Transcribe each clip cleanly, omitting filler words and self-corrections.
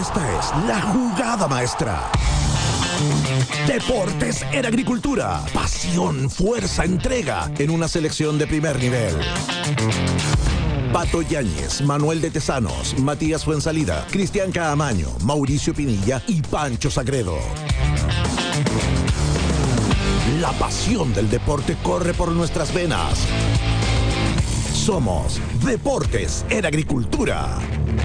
Esta es la jugada maestra. Deportes en Agricultura. Pasión, fuerza, entrega en una selección de primer nivel. Pato Yáñez, Manuel de Tesanos, Matías Fuensalida, Cristian Caamaño, Mauricio Pinilla y Pancho Sagredo. La pasión del deporte corre por nuestras venas. Somos Deportes en Agricultura.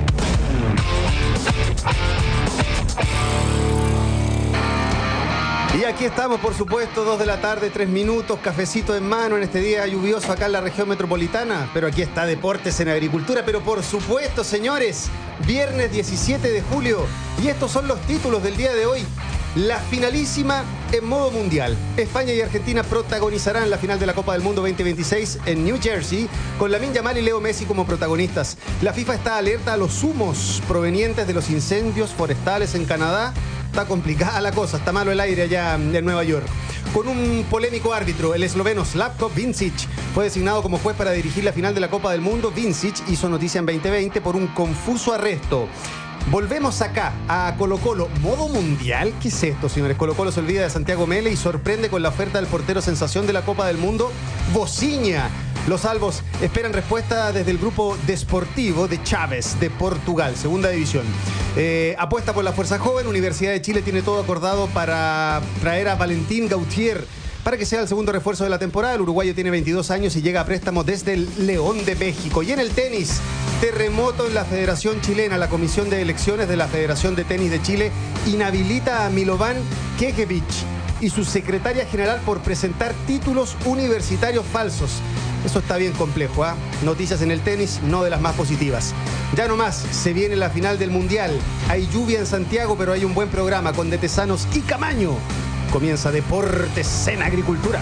Y aquí estamos, por supuesto, 2 de la tarde, 3 minutos, cafecito en mano en este día lluvioso acá en la región metropolitana. Pero aquí está Deportes en Agricultura. Pero por supuesto, señores, viernes 17 de julio. Y estos son los títulos del día de hoy. La finalísima en modo mundial. España y Argentina protagonizarán la final de la Copa del Mundo 2026 en New Jersey, con Lamine Yamal y Leo Messi como protagonistas. La FIFA está alerta a los humos provenientes de los incendios forestales en Canadá. Está complicada la cosa, está malo el aire allá en Nueva York. Con un polémico árbitro, el esloveno Slavko Vincic fue designado como juez para dirigir la final de la Copa del Mundo. Vincic hizo noticia en 2020 por un confuso arresto. Volvemos acá a Colo-Colo. ¿Modo mundial? ¿Qué es esto, señores? Colo-Colo se olvida de Santiago Mele y sorprende con la oferta del portero sensación de la Copa del Mundo, Bociña. Los albos esperan respuesta desde el grupo Desportivo de Chaves, de Portugal, segunda división. Apuesta por la fuerza joven. Universidad de Chile tiene todo acordado para traer a Valentín Gautier para que sea el segundo refuerzo de la temporada. El uruguayo tiene 22 años y llega a préstamo desde el León de México. Y en el tenis, terremoto en la Federación Chilena. La Comisión de Elecciones de la Federación de Tenis de Chile inhabilita a Milovan Kekevich y su secretaria general por presentar títulos universitarios falsos. Eso está bien complejo, ¿ah? Noticias en el tenis, no de las más positivas. Ya nomás, se viene la final del Mundial. Hay lluvia en Santiago, pero hay un buen programa con De Tesanos y Camaño. Comienza Deportes en Agricultura.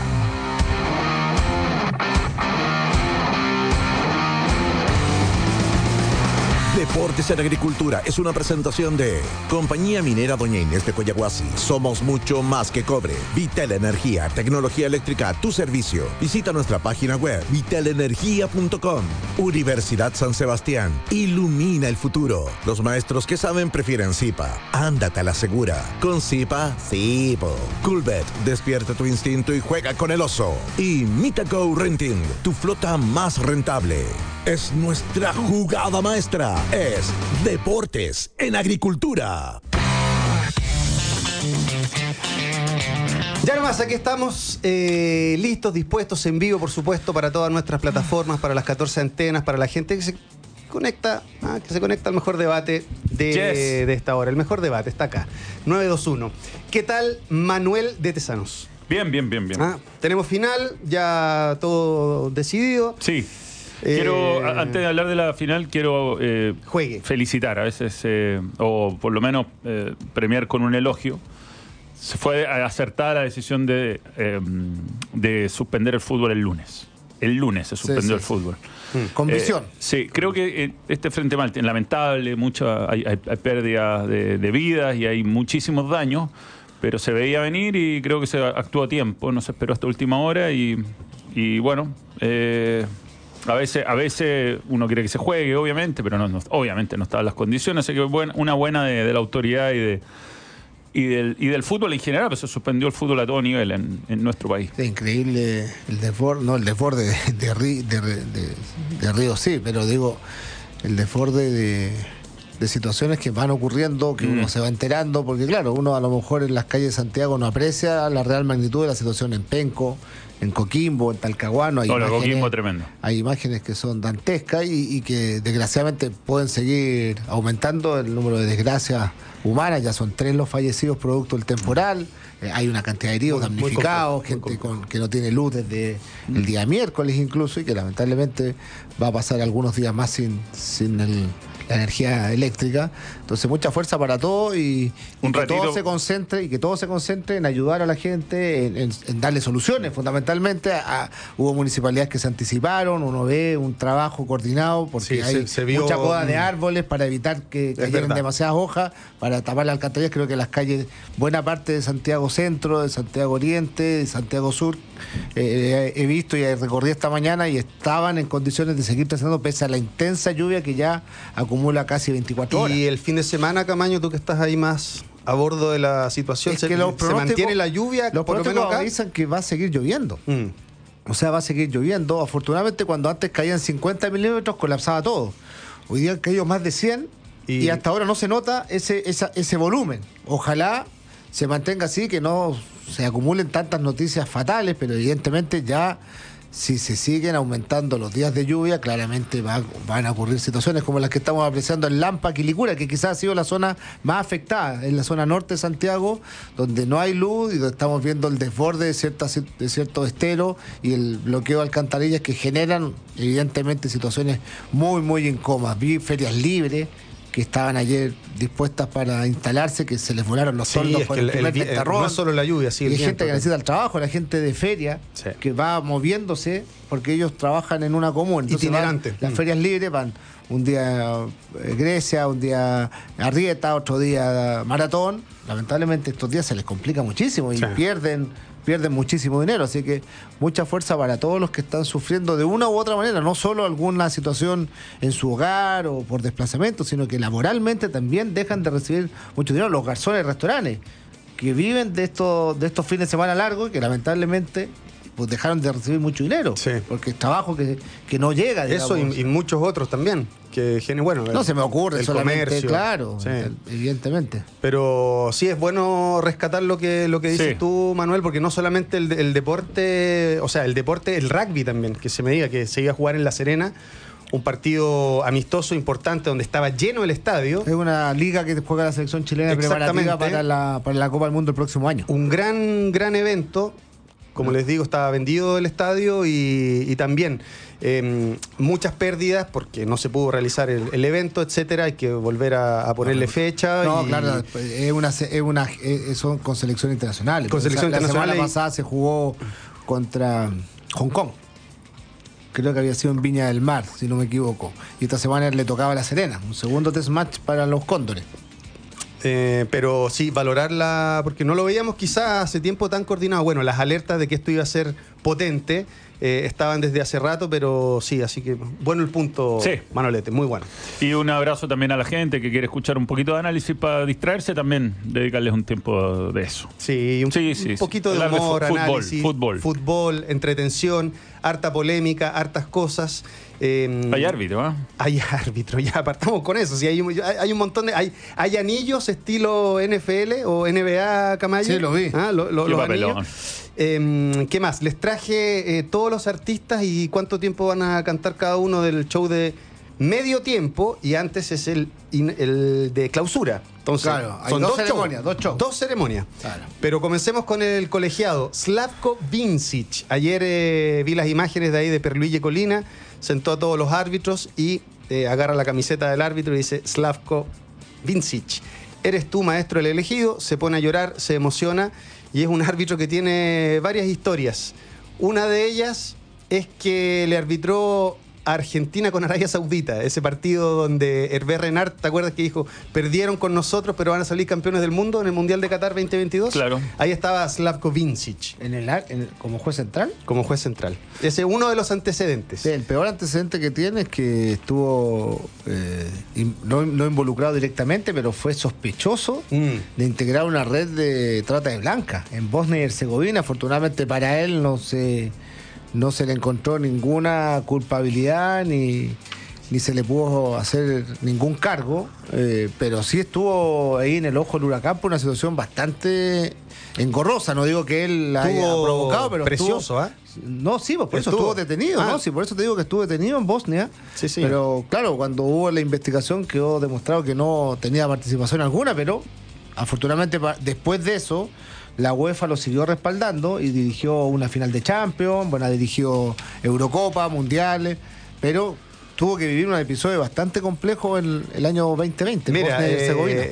Deportes en Agricultura es una presentación de Compañía Minera Doña Inés de Coyahuasi. Somos mucho más que cobre. Vitel Energía, tecnología eléctrica a tu servicio. Visita nuestra página web vitelenergia.com. Universidad San Sebastián. Ilumina el futuro. Los maestros que saben prefieren Zipa. Ándate a la segura. Con Zipa, sí, po. Coolbet, despierta tu instinto y juega con el oso. Y Mitago Renting, tu flota más rentable. Es nuestra jugada maestra. Es Deportes en Agricultura. Ya nomás, aquí estamos listos, dispuestos, en vivo, por supuesto, para todas nuestras plataformas, para las 14 antenas, para la gente que se conecta, al mejor debate de esta hora. El mejor debate está acá, 921. ¿Qué tal, Manuel de Tesanos? Bien. Tenemos final, ya todo decidido. Sí. Antes de hablar de la final, quiero felicitar a veces, o por lo menos premiar con un elogio. Se fue acertada la decisión de suspender el fútbol el lunes. El lunes se suspendió el fútbol. Con visión. Sí, creo que este Frente Mal es lamentable, hay pérdidas de vidas y hay muchísimos daños, pero se veía venir y creo que se actuó a tiempo, no se esperó hasta última hora y bueno... A veces uno quiere que se juegue, obviamente, pero obviamente no estaban las condiciones. Así que una buena de la autoridad y del fútbol en general, pues se suspendió el fútbol a todo nivel en nuestro país. Sí, increíble el desborde de Río, sí, pero digo, el desborde de situaciones que van ocurriendo, que uno se va enterando, porque claro, uno a lo mejor en las calles de Santiago no aprecia la real magnitud de la situación en Penco, en Coquimbo, en Talcahuano. Coquimbo tremendo. Hay imágenes que son dantescas y que desgraciadamente pueden seguir aumentando el número de desgracias humanas. Ya son 3 los fallecidos producto del temporal. Hay una cantidad de heridos, damnificados, gente que no tiene luz desde el día miércoles incluso, y que lamentablemente va a pasar algunos días más sin la energía eléctrica. Entonces, mucha fuerza para todos y que todo se concentre en ayudar a la gente, en darle soluciones. Fundamentalmente, hubo municipalidades que se anticiparon, uno ve un trabajo coordinado porque hay mucha poda de árboles para evitar que caigan demasiadas hojas, para tapar las alcantarillas. Creo que las calles, buena parte de Santiago Centro, de Santiago Oriente, de Santiago Sur, he visto y recorrí esta mañana y estaban en condiciones de seguir transitando pese a la intensa lluvia que ya acumuló acumula casi 24 horas. Y el fin de semana, Camaño, tú que estás ahí más a bordo de la situación, Es que se mantiene la lluvia, los por lo menos acá. dicen que va a seguir lloviendo. O sea, va a seguir lloviendo. Afortunadamente, cuando antes caían 50 milímetros, colapsaba todo. Hoy día han caído más de 100 y hasta ahora no se nota ese volumen. Ojalá se mantenga así, que no se acumulen tantas noticias fatales, pero evidentemente ya, si se siguen aumentando los días de lluvia, claramente van a ocurrir situaciones como las que estamos apreciando en Lampa, Quilicura, que quizás ha sido la zona más afectada, en la zona norte de Santiago, donde no hay luz y donde estamos viendo el desborde de ciertos esteros y el bloqueo de alcantarillas que generan evidentemente situaciones muy, muy incómodas. Vi ferias libres que estaban ayer dispuestas para instalarse, que se les volaron los soldos por el primer ventarrón. No es solo la lluvia, sí, y hay gente que necesita el trabajo, la gente de feria, que va moviéndose porque ellos trabajan en una común. Entonces itinerante. Las ferias libres van un día Grecia, un día Arrieta, otro día Maratón. Lamentablemente estos días se les complica muchísimo y pierden muchísimo dinero, así que mucha fuerza para todos los que están sufriendo de una u otra manera, no solo alguna situación en su hogar o por desplazamiento, sino que laboralmente también dejan de recibir mucho dinero. Los garzones de restaurantes que viven de estos fines de semana largos y que lamentablemente pues dejaron de recibir mucho dinero, porque es trabajo que no llega, digamos. Eso y muchos otros también, que bueno, no se me ocurre el solamente, comercio, claro, evidentemente. Pero sí es bueno rescatar lo que dices tú, Manuel, porque no solamente el deporte, o sea, el rugby también, que se me diga que se iba a jugar en La Serena, un partido amistoso importante donde estaba lleno el estadio. Es una liga que juega la selección chilena preparativa para la Copa del Mundo el próximo año. Un gran evento. Como les digo, estaba vendido el estadio y también muchas pérdidas porque no se pudo realizar el evento, etcétera. Hay que volver a ponerle fecha. No, claro, son con selección internacional. Con selección internacional. La semana pasada se jugó contra Hong Kong. Creo que había sido en Viña del Mar, si no me equivoco. Y esta semana le tocaba a La Serena, un segundo test match para los Cóndores. Pero sí, valorarla, porque no lo veíamos quizás hace tiempo tan coordinado. Bueno, las alertas de que esto iba a ser potente estaban desde hace rato, pero sí, así que bueno el punto, Manolete, muy bueno. Y un abrazo también a la gente que quiere escuchar un poquito de análisis para distraerse, también dedicarles un tiempo de eso. Sí, un poquito de humor, análisis, fútbol, entretención, harta polémica, hartas cosas. Hay árbitro, ¿eh? Hay árbitro, ya apartamos con eso. Sí, hay un montón de. Hay anillos estilo NFL o NBA, Camayo. Sí, lo vi. Los anillos. ¿Qué más? Les traje todos los artistas y cuánto tiempo van a cantar cada uno del show de medio tiempo, y antes es el de clausura. Entonces, claro, hay son dos ceremonias, dos shows. Dos ceremonias. Claro. Pero comencemos con el colegiado Slavko Vincic. Ayer vi las imágenes de ahí de Perluille Colina, sentó a todos los árbitros y agarra la camiseta del árbitro y dice: Slavko Vincic, eres tú, maestro, el elegido. Se pone a llorar, se emociona, y es un árbitro que tiene varias historias. Una de ellas es que le arbitró a Argentina con Arabia Saudita, ese partido donde Hervé Renard, ¿te acuerdas que dijo: perdieron con nosotros pero van a salir campeones del mundo en el Mundial de Qatar 2022? Claro. Ahí estaba Slavko Vincic. ¿Como juez central? Como juez central. Ese es uno de los antecedentes. Sí, el peor antecedente que tiene es que estuvo no involucrado directamente, pero fue sospechoso de integrar una red de trata de blancas en Bosnia y Herzegovina. Afortunadamente para él no se le encontró ninguna culpabilidad ni se le pudo hacer ningún cargo, pero sí estuvo ahí en el ojo del huracán por una situación bastante engorrosa. No digo que él la haya provocado, pero precioso, ¿ah? No, sí, por eso estuvo detenido, ¿no? Sí, por eso te digo que estuvo detenido en Bosnia. Sí. Pero claro, cuando hubo la investigación quedó demostrado que no tenía participación alguna, pero afortunadamente después de eso la UEFA lo siguió respaldando y dirigió una final de Champions, dirigió Eurocopa, Mundiales, pero tuvo que vivir un episodio bastante complejo en el año 2020. Mira, Bosnia y Herzegovina.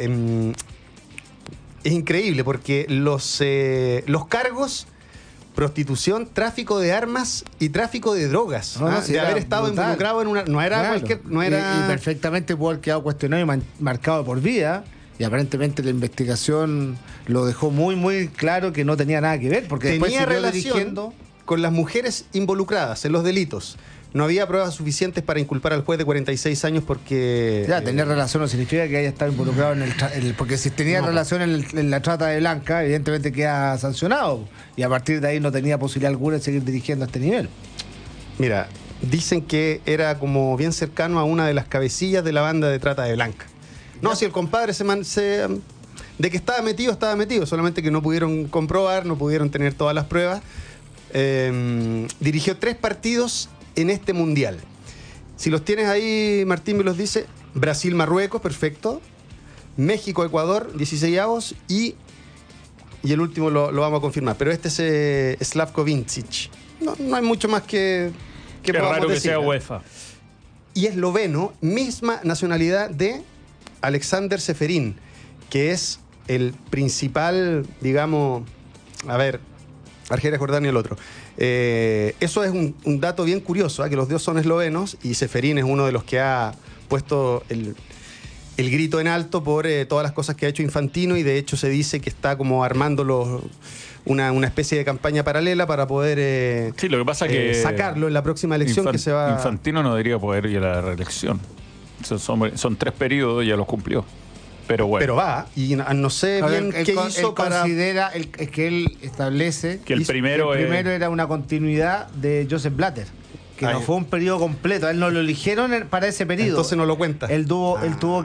Es increíble porque los cargos: prostitución, tráfico de armas y tráfico de drogas. De haber estado brutal, involucrado en una. No era claro, cualquier. No era... y perfectamente pudo haber quedado cuestionado y marcado por vida. Y aparentemente la investigación lo dejó muy, muy claro que no tenía nada que ver, porque tenía después relación con las mujeres involucradas en los delitos, no había pruebas suficientes para inculpar al juez de 46 años porque... Ya, tener relación no significa que haya estado involucrado en porque si tenía relación en la trata de Blanca, evidentemente queda sancionado. Y a partir de ahí no tenía posibilidad alguna de seguir dirigiendo a este nivel. Mira, dicen que era como bien cercano a una de las cabecillas de la banda de trata de Blanca. No, si el compadre de que estaba metido, solamente que no pudieron comprobar, no pudieron tener todas las pruebas. Dirigió 3 partidos en este mundial. Si los tienes ahí, Martín me los dice. Brasil-Marruecos, perfecto. México-Ecuador, 16avos. Y el último lo vamos a confirmar. Pero este es Slavko Vincic. No hay mucho más que Qué raro que sea UEFA. Y esloveno, misma nacionalidad de Alexander Seferin, que es el principal, digamos, Argelia, Jordania y el otro. Eso es un dato bien curioso, que los dos son eslovenos y Seferin es uno de los que ha puesto el grito en alto por todas las cosas que ha hecho Infantino, y de hecho se dice que está como armando una especie de campaña paralela para poder sí, lo que pasa que sacarlo en la próxima elección que se va... Infantino no debería poder ir a la reelección. Son 3 periodos y ya los cumplió. Pero bueno. Pero va, y no sé bien qué hizo para... Es que él establece que el primero era una continuidad de Joseph Blatter, que no fue un periodo completo. A él no lo eligieron para ese periodo. Entonces no lo cuenta. Él tuvo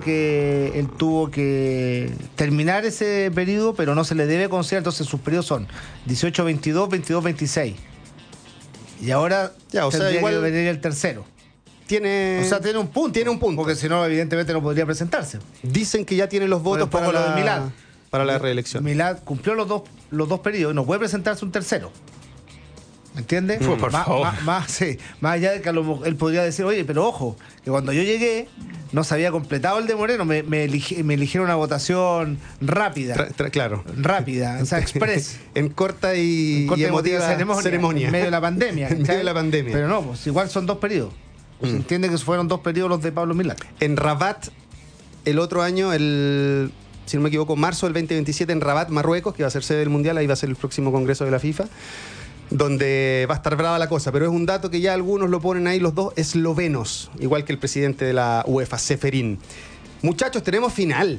que terminar ese periodo, pero no se le debe considerar. Entonces sus periodos son 18-22, 22-26. Y ahora tendría que venir el tercero. Tiene un punto. Porque si no, evidentemente no podría presentarse. Dicen que ya tiene los votos para la reelección. Milad cumplió los dos periodos y no puede presentarse un tercero. ¿Me entiendes? Por favor. Más allá de que él podría decir, oye, pero ojo, que cuando yo llegué no se había completado el de Moreno, me eligieron una votación rápida. Claro. Rápida, o sea, express. en corta y emotiva ceremonia. En medio de la pandemia. En medio de la pandemia. Pero no, pues igual son 2 periodos. Se entiende que fueron 2 periodos los de Pablo Milad. En Rabat, el otro año, si no me equivoco, marzo del 2027, en Rabat, Marruecos, que va a ser sede del Mundial, ahí va a ser el próximo congreso de la FIFA, donde va a estar brava la cosa. Pero es un dato que ya algunos lo ponen ahí, los dos eslovenos, igual que el presidente de la UEFA, Seferin. Muchachos, tenemos final.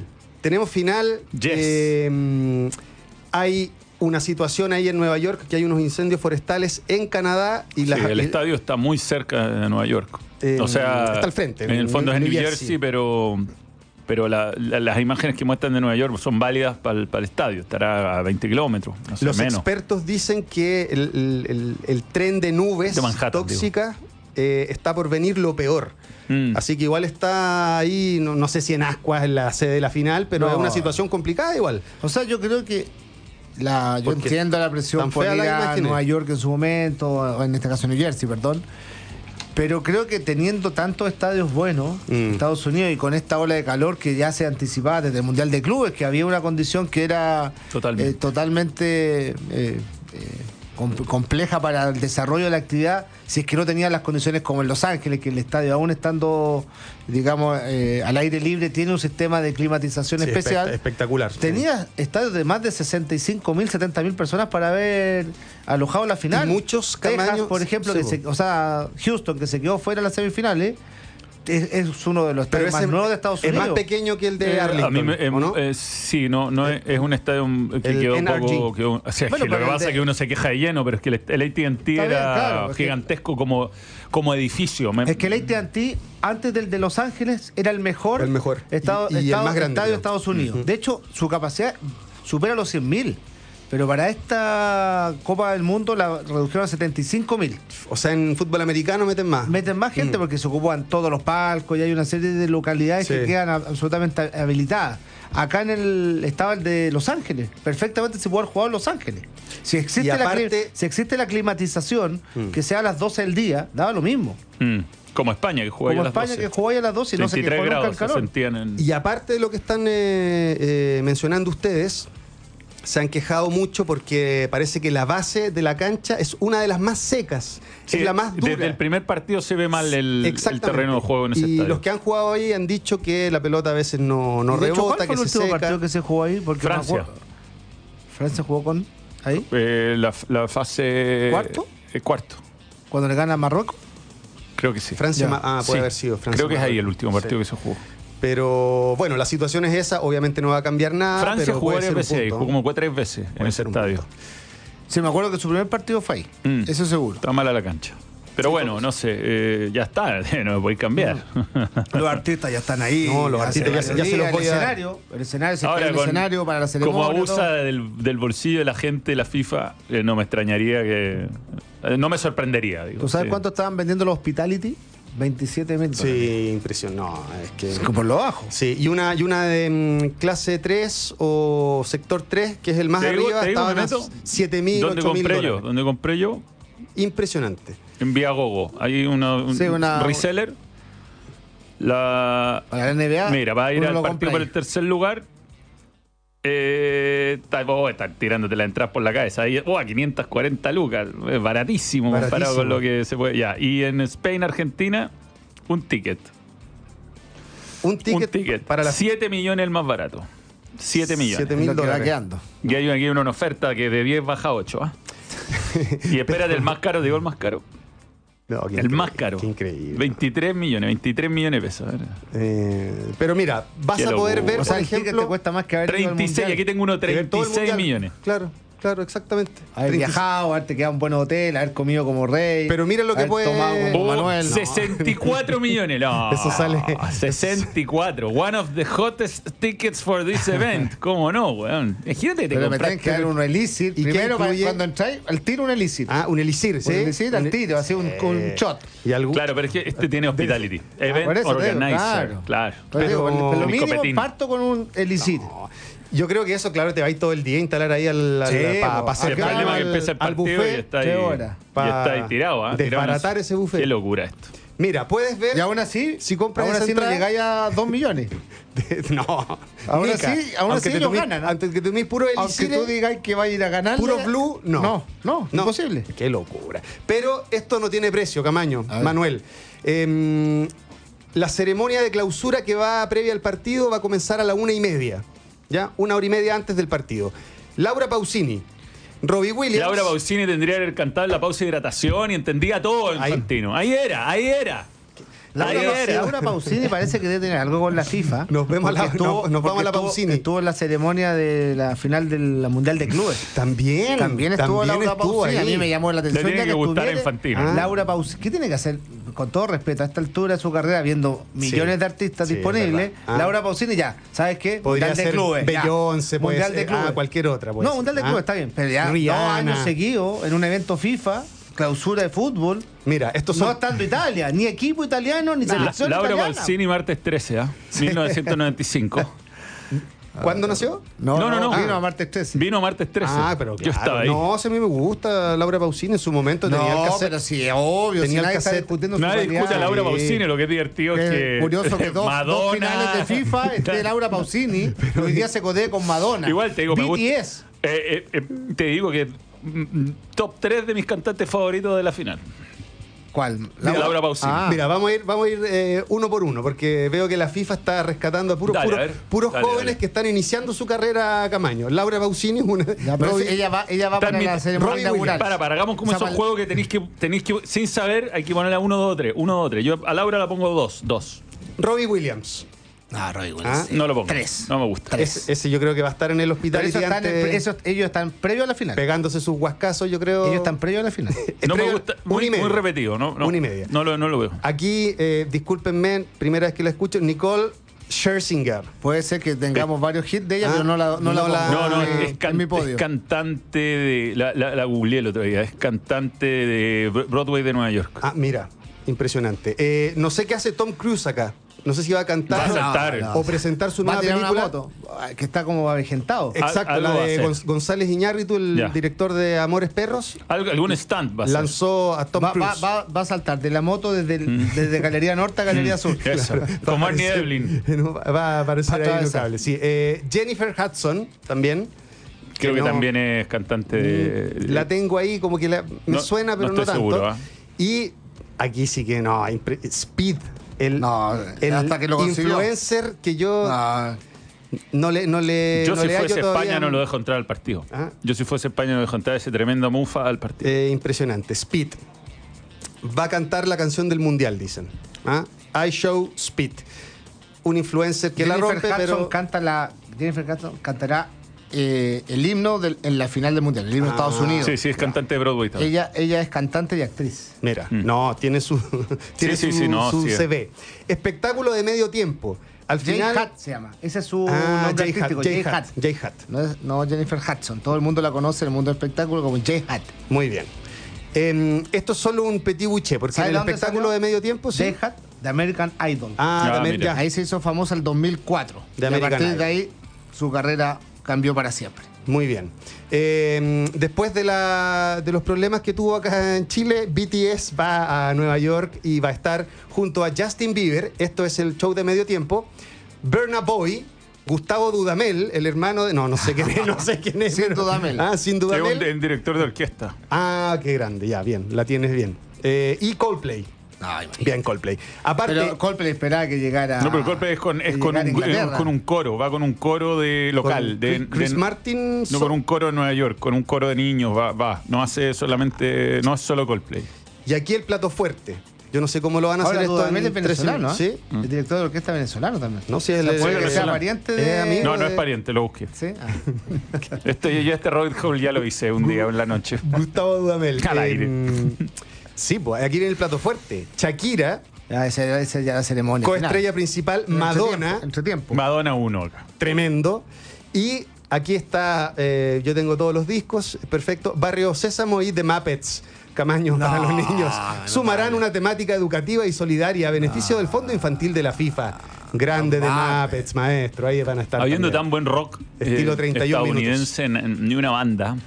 Yes. Hay una situación ahí en Nueva York, que hay unos incendios forestales en Canadá. Y el estadio está muy cerca de Nueva York. Está al frente. En el fondo es en New Jersey, pero las imágenes que muestran de Nueva York son válidas para el estadio. Estará a 20 kilómetros, no sé, Los menos. expertos dicen que el tren de nubes tóxicas está por venir lo peor. Así que igual está ahí, no sé si en Ascuas, en la sede de la final, pero es una situación complicada igual. O sea, yo creo que yo entiendo la presión por ir a Nueva York en su momento, o en este caso New Jersey, perdón. Pero creo que teniendo tantos estadios buenos en Estados Unidos y con esta ola de calor que ya se anticipaba desde el Mundial de Clubes, que había una condición que era totalmente compleja para el desarrollo de la actividad, si es que no tenían las condiciones como en Los Ángeles, que el estadio, aún estando, digamos, al aire libre, tiene un sistema de climatización especial. Espectacular. Tenía estadios de más de 65.000, 70.000 personas para haber alojado la final. Y muchos Texas, tamaños, por ejemplo, Houston, que se quedó fuera de las semifinales, es uno de los estadios más nuevos de Estados Unidos. Es más pequeño que el de Arlington, ¿o no? Sí, es un estadio que quedó poco... lo que pasa es que uno se queja de lleno, pero es que el AT&T era gigantesco como edificio. Es que el AT&T, antes del de Los Ángeles, era el mejor estadio de Estados Unidos. De hecho, su capacidad supera los 100.000. Pero para esta Copa del Mundo la redujeron a 75.000. O sea, en fútbol americano meten más. Meten más gente porque se ocupan todos los palcos y hay una serie de localidades que quedan absolutamente habilitadas. Acá estaba el de Los Ángeles. Perfectamente se puede haber jugado en Los Ángeles. Si existe la climatización, que sea a las 12 del día, daba lo mismo. Como España, que jugaba a las 12 y no se quejó nunca el calor. Y aparte de lo que están mencionando ustedes, se han quejado mucho porque parece que la base de la cancha es una de las más secas, es la más dura. Desde el primer partido se ve mal el terreno de juego en ese estadio. Y los que han jugado ahí han dicho que la pelota a veces no rebota, que se seca. ¿Cuál fue el último partido que se jugó ahí? Porque Francia. ¿Francia jugó con ahí? La fase... ¿Cuarto? Cuarto. ¿Cuando le gana a Marruecos? Creo que sí. Francia, puede Sí. haber sido Francia. Creo que es ahí el Marruecos. último partido Sí. que se jugó. Pero bueno, la situación es esa, obviamente no va a cambiar nada. Francia pero jugó puede varias ser un veces ahí, punto. jugó como 3 veces en Puede ese ser un estadio. punto. Sí, me acuerdo que su primer partido fue ahí. Eso seguro. Está mala la cancha. Pero bueno, no sé, ya está, no voy a cambiar. Los artistas ya están ahí. No, los hace artistas ya varios se los días, voy a dar. El escenario se Ahora, crea el con- escenario para la ceremonia. Como abusa todo. del bolsillo de la gente de la FIFA, no me extrañaría que... no me sorprendería, digo. ¿Tú sabes sí. cuánto estaban vendiendo los Hospitality? 27.000 dólares. Sí, impresión. No, es que. Es que por lo bajo. Sí, y una de clase 3 o sector 3, que es el más Te digo- arriba, te digo, estaban a Neto, 7.000, ¿Dónde 8.000 compré yo? dólares. ¿Dónde compré yo? Impresionante. En Viagogo. Hay un Sí, una- reseller. Para la NBA. Mira, va a ir uno al lo partido compra por ahí. el tercer lugar. Vos estás tirándote la entrada por la cabeza. Ahí, 540 lucas. Es baratísimo comparado Baratísimo. con lo que se puede. Ya. Y en Spain, Argentina, un ticket. Un ticket, para la 7 millones el más barato. 7 millones. 7.000 Lo que va dólares. quedando. Y hay aquí una oferta que de 10 baja a 8. ¿Ah? Y espérate, el más caro, digo el más caro. No, qué El increíble, más caro. Qué increíble. 23 millones de pesos. A ver. Pero mira, vas Qué a poder locura. ver, O sea, por el ticket te ejemplo, cuesta más que haber ido al 36, mundial. aquí tengo uno de ver todo el 36 mundial. millones. Claro, exactamente. Haber 36. viajado, haberte quedado en buen hotel, haber comido como rey. Pero mira lo que haber puede- tomado como Oh, Manuel. 64 millones. No, Eso sale- 64. One of the hottest tickets for this event. ¿Cómo no, weón? Imagínate que te Pero me tienen compraste. que dar un elixir. ¿Y qué Primero, incluye? cuando entráis, al tiro un elixir. Un elixir, ¿sí? Un elixir al tiro, así un shot. Y algún... Claro, pero es que este tiene hospitality. Event Por eso te digo, organizer. Claro. Pero digo, Pero- por lo Mi mínimo copetín. parto con un elixir. Yo creo que eso, claro, te va a ir todo el día a instalar ahí Sí, para po. hacer El problema es que al- empieza el al partido buffet. y está ahí, 3 horas. y está ahí tirado. ¿Ah? Desbaratar ese buffet. Qué locura esto. Mira, puedes ver. Y aún así, Si compras aún esa así no entrada- llegáis a 2 millones. No. Aún Nica, así aunque te ellos tomís- ganan. Aunque te tomís puro Aunque elixir. tú digáis que va a ir a ganar. Puro blue, no. No, imposible. Qué locura. Pero esto no tiene precio, Camaño, A ver. Manuel. La ceremonia de clausura que va previa al partido va a comenzar a la 1:30. ¿Ya? 1 hora y media antes del partido. Laura Pausini, Robbie Williams. Laura Pausini tendría que haber cantado en la pausa de hidratación y entendía todo el Ahí. Infantino. Ahí era. Ahí era. Laura Pausini parece que debe tener algo con la FIFA. Nos vemos porque nos vamos a la Pausini. Estuvo en la ceremonia de la final del Mundial de Clubes. También Estuvo Laura Pausini. A ahí. mí me llamó la Le atención. tiene ya que gustar a estuviera Infantino. Laura Pausini. ¿Qué tiene que hacer? Con todo respeto, a esta altura de su carrera, viendo millones de artistas sí, es disponibles, verdad. Laura Pausini ya, ¿sabes qué? Podría Mundial de ser Clubes. ya. Beyoncé, puede Mundial de ser, Clubes. cualquier otra puede No, ser. Mundial de Clubes está bien, pero ya Rihanna. 2 años seguidos en un evento FIFA, clausura de fútbol. Mira, estos No son. estando Italia, ni equipo italiano, ni selección Laura italiana. Pausini, martes 13, 1995. ¿Cuándo nació? No. Vino a martes 13. Vino martes 13. Pero Yo claro. estaba ahí. No, si a mí me gusta Laura Pausini en su momento. Tenía el No, cassette. pero sí, obvio. Tenía si el nadie está cassette. discutiendo su Nadie calidad. discute a Laura Sí. Pausini, lo que es divertido es que. Curioso que dos Madonna. finales de FIFA esté Laura Pausini, pero hoy día se codee con Madonna. Igual te digo, me gusta. BTS. Te digo que top 3 de mis cantantes favoritos de la final. ¿Cuál? Laura Pausini. Mira, vamos a ir uno por uno, porque veo que la FIFA está rescatando a puros Dale, a ver. puros Dale, jóvenes dale. que están iniciando su carrera a Camaño. Laura Pausini es una. Ya, pero Robbie- ella va para la ceremonia Robbie inaugural. Para, hagamos como O sea, esos juegos que tenéis que, sin saber, hay que ponerle a 1, 2, 3. 1, 2, 3. Yo a Laura la pongo 2. Robbie Williams. Ah, Roy Williams. Ah, No lo pongo. 3. No me gusta. Tres. Ese yo creo que va a estar en el Pero hospital ellos están previos a la final. pegándose sus huascazos, yo creo. Ellos están previos a la final. No me Estrella- gusta. una y Muy media. repetido. No, 1:30. No lo veo. Aquí, discúlpenme, primera vez que la escucho, Nicole Scherzinger. Puede ser que tengamos varios hits de ella, Ah, pero no la no la- pongo No, en mi podio. es cantante de. La googleé el otro día. Es cantante de Broadway de Nueva York. Mira, impresionante. No sé qué hace Tom Cruise acá. No sé si va a cantar Va a saltar. o presentar su Va a nueva tirar película. una moto que está como avejentado. Exacto, Algo la va a de hacer. González Iñárritu, el Ya. director de Amores Perros, Algún stand va a ser. lanzó a Tom Cruise. Va a saltar de la moto desde Galería Norte a Galería Sur. Eso. Como Arnie Devlin. No, va a aparecer Va a ahí en un atravesar. cable. Sí. Jennifer Hudson también. Creo que no- también es cantante de. La tengo ahí como que me No, suena, pero no no, estoy tanto. seguro, ¿ah? Y aquí sí que no, Speed, el Hasta que lo consiguió. influencer que yo No, no le Yo no si le hallo fuese todavía. España no lo dejo entrar al partido. Ah. Yo si fuese España no dejo entrar ese tremendo mufa al partido. Impresionante. Speed. va a cantar la canción del mundial, dicen. ¿Ah? I Show Speed. Un influencer que la rompe, pero... Jennifer Hudson cantará el himno en la final del mundial, el himno de Estados Unidos. Sí, es cantante de Broadway también. Ella es cantante y actriz. Mira, no, tiene su CV. Espectáculo de medio tiempo. Al final... J. Hutt se llama. Ese es su nombre artístico. J. Hutt. No Jennifer Hudson. Todo el mundo la conoce en el mundo del espectáculo como J. Hutt. Muy bien. Esto es solo un petit bouché, porque en el espectáculo de medio tiempo... ¿sí? J. Hutt, de American Idol. Mira. Ahí se hizo famosa el 2004. De y a American partir Idol. de ahí, su carrera cambió para siempre. Muy bien. Después de los problemas que tuvo acá en Chile, BTS va a Nueva York y va a estar junto a Justin Bieber. Esto es el show de medio tiempo. Burna Boy, Gustavo Dudamel, el hermano de... No sé quién es. Sin Dudamel. Sin Dudamel. Es un director de orquesta. Qué grande, ya, bien, la tienes bien. Y Coldplay. Bien, Coldplay. Aparte, Pero Coldplay esperaba que llegara. No, pero Coldplay es con un coro, va con un coro de local. Chris Martin. No, con un coro de Nueva York, con un coro de niños, va. No hace solamente, no es solo Coldplay. Y aquí el plato fuerte. Yo no sé cómo lo van a hacer esto. Dudamel es venezolano, ¿Sí? El director de orquesta venezolano también. No, sí, él puede que sea pariente de... amigo No es pariente, lo busqué. ¿Sí? Este Robert Hall ya lo hice un día en la noche. Gustavo Dudamel. Al aire. Sí, pues aquí viene el plato fuerte. Shakira, Esa ya la ceremonia. coestrella principal, Madonna. Entretiempo. Madonna 1. Tremendo. Y aquí está, yo tengo todos los discos, perfecto. Barrio Sésamo y The Muppets. Camaños para los niños. Sumarán una temática educativa y solidaria a beneficio del Fondo Infantil de la FIFA. Grande de Muppets, maestro. Ahí van a estar. Habiendo también. tan buen rock Estilo 31 estadounidense, ni una banda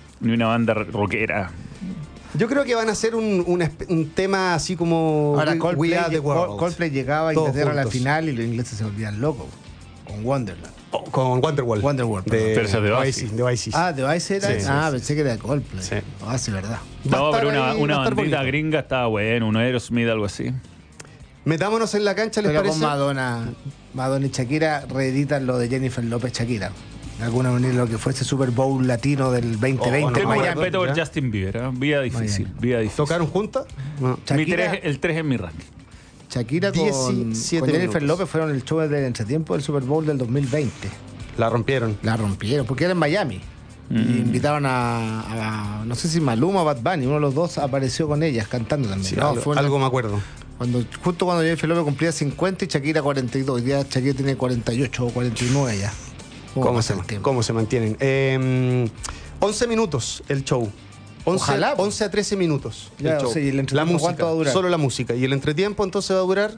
rockera. Yo creo que van a hacer un tema así como Ahora, We Are the World. Coldplay llegaba a Todos Inglaterra a la juntos. final y los ingleses se volvían locos con Wonderland. Con Wonderwall. Wonderwall, De Pero ese es de Oasis. De Oasis. ¿de Oasis era? Sí, sí, Pensé que era de Coldplay. Sí. Sí, verdad. Va a No, estar pero ahí, una va a estar bandita bonito. gringa estaba bueno, un Aerosmith, algo así. Metámonos en la cancha, ¿les Pero parece? con Madonna y Shakira reeditan lo de Jennifer López Shakira. De alguna manera lo que fue ese Super Bowl latino del 2020 no en Tengo me Miami. respeto por ¿ya? Justin Bieber, ¿eh? Vida difícil. ¿Tocaron juntas? No. Shakira, El 3 es mi ranking. Shakira 17 con Jennifer minutos. López fueron el show del entretiempo del Super Bowl del 2020. La rompieron. La rompieron, porque era en Miami. Y invitaron a no sé si Maluma o Bad Bunny, uno de los dos apareció con ellas cantando también. Sí, No, fue una- algo me acuerdo. justo cuando Jennifer López cumplía 50 y Shakira 42. Hoy día Shakira tiene 48 o 49 ya. ¿Cómo se mantienen? 11 minutos el show. 11 a 13 minutos Ya, el show. o sea, ¿y el la entretiempo música, cuánto va a durar? solo la música. Y el entretiempo entonces va a durar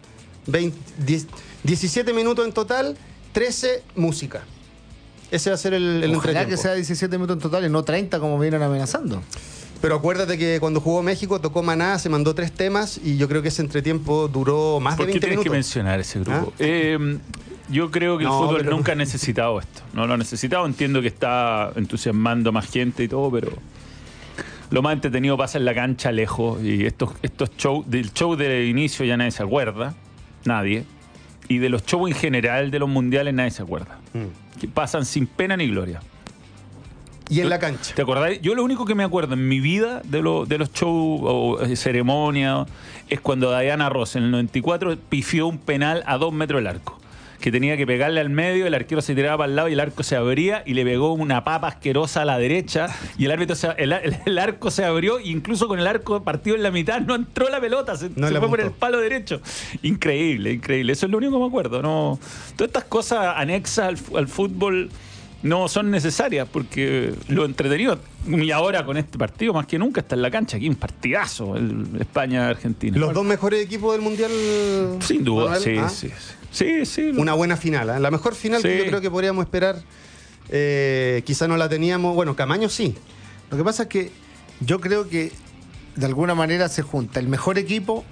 17 minutos en total, 13 música. Ese va a ser el Ojalá entretiempo. que sea 17 minutos en total y no 30 como vienen amenazando. Pero acuérdate que cuando jugó México tocó Maná, se mandó 3 temas y yo creo que ese entretiempo duró más de ¿Por qué 20 tienes que minutos. mencionar ese grupo? Yo creo que el No, fútbol pero- nunca ha necesitado esto. No lo ha necesitado. Entiendo que está entusiasmando más gente y todo, pero lo más entretenido pasa en la cancha lejos. Y estos shows, del show de inicio ya nadie se acuerda. Nadie. Y de los shows en general de los mundiales nadie se acuerda. Que pasan sin pena ni gloria. Y en la cancha. ¿Te acordás? Yo lo único que me acuerdo en mi vida de los shows o ceremonias es cuando Diana Ross en el 94 pifió un penal a 2 metros del arco. Que tenía que pegarle al medio, el arquero se tiraba para el lado y el arco se abría y le pegó una papa asquerosa a la derecha y el árbitro el arco se abrió e incluso con el arco partido en la mitad no entró la pelota, se No fue le por apuntó. el palo derecho. Increíble. Eso es lo único que me acuerdo. No, todas estas cosas anexas al fútbol no son necesarias porque lo entretenido, y ahora con este partido más que nunca está en la cancha, aquí un partidazo, el España-Argentina. Los dos mejores equipos del Mundial. Sin duda, Manuel, sí, ¿ah? sí. Una buena final, ¿eh? La mejor final que Sí. yo creo que podríamos esperar. Quizá no la teníamos. Bueno, Camaño sí. Lo que pasa es que yo creo que de alguna manera se junta el mejor equipo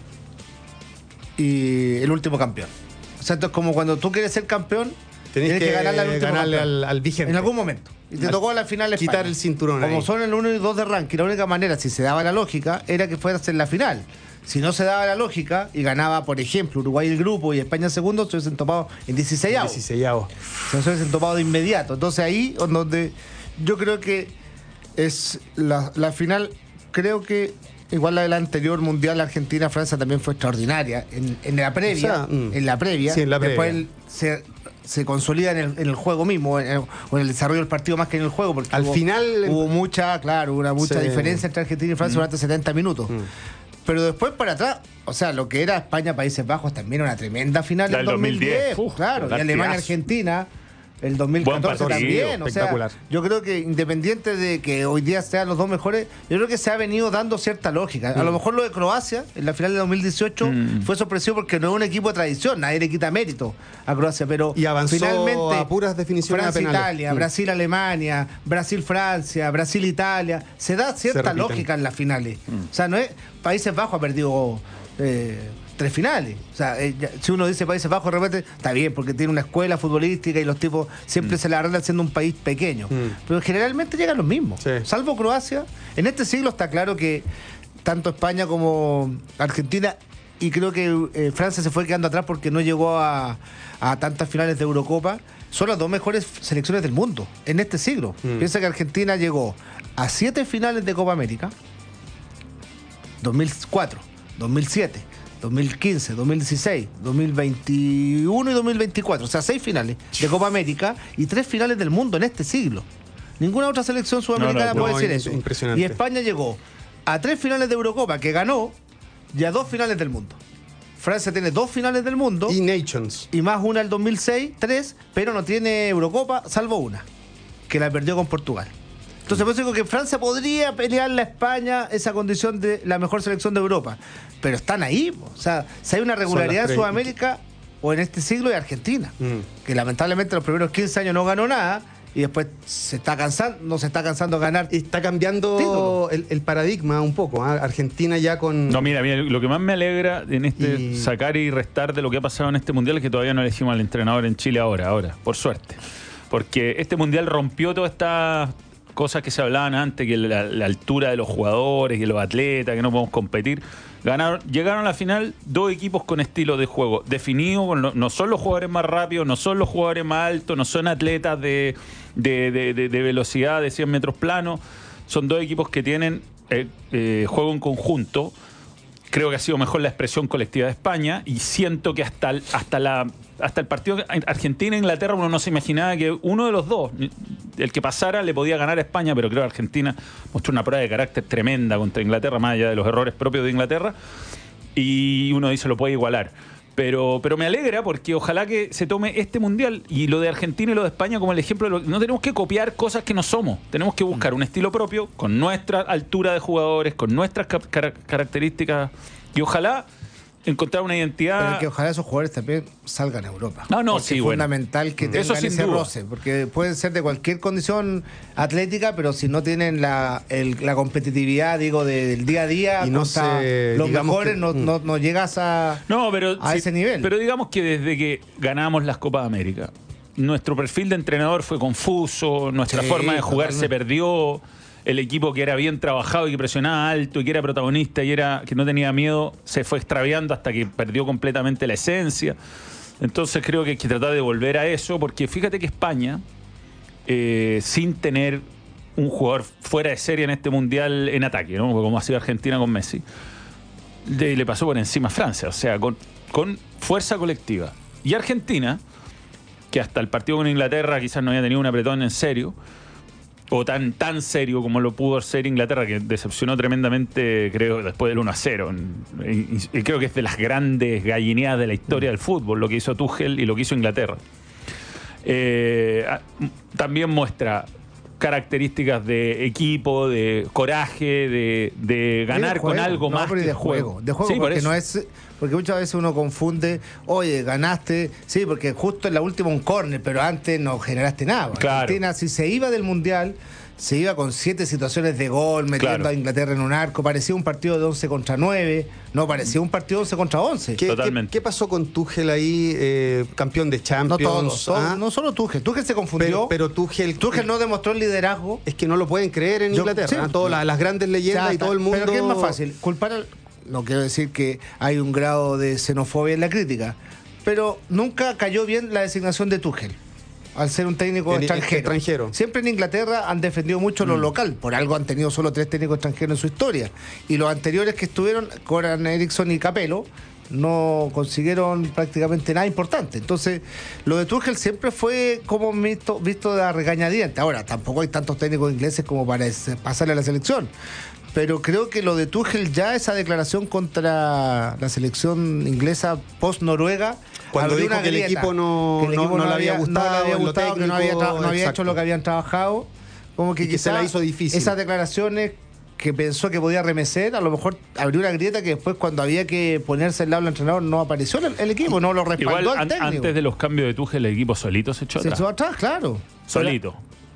y el último campeón. O sea, esto es como cuando tú quieres ser campeón, Tenés tienes que ganarle al último ganarle campeón. al vigente. En algún momento. Y te tocó a la final quitar España. el cinturón Como ahí. son el 1 y 2 de ranking, la única manera, si se daba la lógica, era que fueras en la final. Si no se daba la lógica y ganaba, por ejemplo, Uruguay el grupo y España segundo, se hubiesen topado en 16avos. 16avos. Se hubiesen topado de inmediato. Entonces ahí donde yo creo que es la final, creo que Igual la del anterior Mundial Argentina-Francia también fue extraordinaria. En la previa, en la previa, sí, en la después se consolida en el juego mismo, o en el desarrollo del partido más que en el juego, porque al final hubo mucha diferencia entre Argentina y Francia durante 70 minutos. Pero después para atrás, o sea, lo que era España-Países Bajos también era una tremenda final en 2010. Claro, y Alemania-Argentina, el 2014 también. O sea, yo creo que independiente de que hoy día sean los dos mejores, yo creo que se ha venido dando cierta lógica. A lo mejor lo de Croacia, en la final de 2018, fue sorpresivo porque no es un equipo de tradición, nadie le quita mérito a Croacia, pero y avanzó finalmente a puras definiciones Francia-Italia, Brasil-Alemania, Brasil-Francia, Brasil-Italia, se da cierta lógica en las finales. O sea, no es Países Bajos ha perdido 3 finales. O sea, si uno dice Países Bajos, de repente, está bien, porque tiene una escuela futbolística y los tipos siempre se la arreglan siendo un país pequeño. Pero generalmente llegan los mismos. Sí. Salvo Croacia. En este siglo está claro que tanto España como Argentina, y creo que Francia se fue quedando atrás porque no llegó a tantas finales de Eurocopa, son las 2 mejores selecciones del mundo en este siglo. Piensa que Argentina llegó a 7 finales de Copa América, 2004, 2007, 2015, 2016, 2021 y 2024. O sea, 6 finales de Copa América y 3 finales del mundo en este siglo. Ninguna otra selección sudamericana puede decir eso. Impresionante. Y España llegó a 3 finales de Eurocopa que ganó y a 2 finales del mundo. Francia tiene 2 finales del mundo. Y Nations. Y más una el 2006, 3, pero no tiene Eurocopa, salvo una, que la perdió con Portugal. Entonces, por eso digo que Francia podría pelearle a España esa condición de la mejor selección de Europa. Pero están ahí. O sea, si hay una regularidad en Sudamérica o en este siglo, de Argentina, que lamentablemente los primeros 15 años no ganó nada y después no se está cansando de ganar. Y está cambiando el paradigma un poco. Argentina ya con... No, mira, lo que más me alegra en sacar y restar de lo que ha pasado en este Mundial es que todavía no elegimos al entrenador en Chile ahora, por suerte. Porque este Mundial rompió todas estas cosas que se hablaban antes, que la altura de los jugadores, que los atletas, que no podemos competir. Llegaron a la final 2 equipos con estilo de juego definido, no son los jugadores más rápidos, no son los jugadores más altos, no son atletas de velocidad de 100 metros plano, son 2 equipos que tienen juego en conjunto. Creo que ha sido mejor la expresión colectiva de España y siento que hasta el partido Argentina-Inglaterra uno no se imaginaba que uno de los dos, el que pasara, le podía ganar a España, pero creo que Argentina mostró una prueba de carácter tremenda contra Inglaterra, más allá de los errores propios de Inglaterra, y uno dice lo puede igualar. Pero me alegra porque ojalá que se tome este Mundial y lo de Argentina y lo de España como el ejemplo no tenemos que copiar cosas que no somos, tenemos que buscar un estilo propio con nuestra altura de jugadores, con nuestras características y ojalá encontrar una identidad. Pero que ojalá esos jugadores también salgan a Europa. Sí, es fundamental que tengan ese roce, porque pueden ser de cualquier condición atlética, pero si no tienen la competitividad, digo, del día a día, y los mejores no llegas a ese nivel. Pero digamos que desde que ganamos las Copas de América, nuestro perfil de entrenador fue confuso, nuestra forma de jugar se perdió. El equipo que era bien trabajado y que presionaba alto y que era protagonista y que no tenía miedo se fue extraviando hasta que perdió completamente la esencia. Entonces creo que hay que tratar de volver a eso, porque fíjate que España, sin tener un jugador fuera de serie en este Mundial en ataque, ¿no? Como ha sido Argentina con Messi, le pasó por encima a Francia, o sea, con fuerza colectiva. Y Argentina, que hasta el partido con Inglaterra quizás no había tenido un apretón en serio, o tan serio como lo pudo ser Inglaterra, que decepcionó tremendamente, creo, después del 1-0. Y creo que es de las grandes gallineadas de la historia del fútbol, lo que hizo Tuchel y lo que hizo Inglaterra. También muestra características de equipo, de coraje, de ganar con algo más que de juego. De juego, sí, porque no es... Porque muchas veces uno confunde, oye, ganaste, sí, porque justo en la última un córner, pero antes no generaste nada. Claro. Argentina, si se iba del Mundial, se iba con 7 situaciones de gol, metiendo a Inglaterra en un arco. Parecía un partido de 11 contra 9, no, parecía un partido de 11 contra 11. ¿Qué pasó con Tuchel ahí, campeón de Champions? No solo Tuchel se confundió. Pero Tuchel no demostró el liderazgo. Es que no lo pueden creer en Inglaterra. Sí, todas las grandes leyendas y todo el mundo... Pero ¿qué es más fácil? Culpar No quiero decir que hay un grado de xenofobia en la crítica, pero nunca cayó bien la designación de Tuchel. al ser un técnico extranjero. Siempre en Inglaterra han defendido mucho lo local, por algo han tenido solo 3 técnicos extranjeros en su historia. Y los anteriores que estuvieron, Goran Eriksson y Capello, no consiguieron prácticamente nada importante. Entonces, lo de Tuchel siempre fue como visto de regañadientes. Ahora, tampoco hay tantos técnicos ingleses como para pasarle a la selección. Pero creo que lo de Tuchel, ya esa declaración contra la selección inglesa post-Noruega, cuando dijo que el equipo no le había gustado, que no había hecho lo que habían trabajado, como que se la hizo difícil. Esas declaraciones que pensó que podía remecer, a lo mejor abrió una grieta que después, cuando había que ponerse al lado del entrenador, no apareció el equipo, no lo respaldó el técnico. Antes de los cambios de Tuchel, el equipo solito se echó atrás. Se echó atrás, claro. Solito.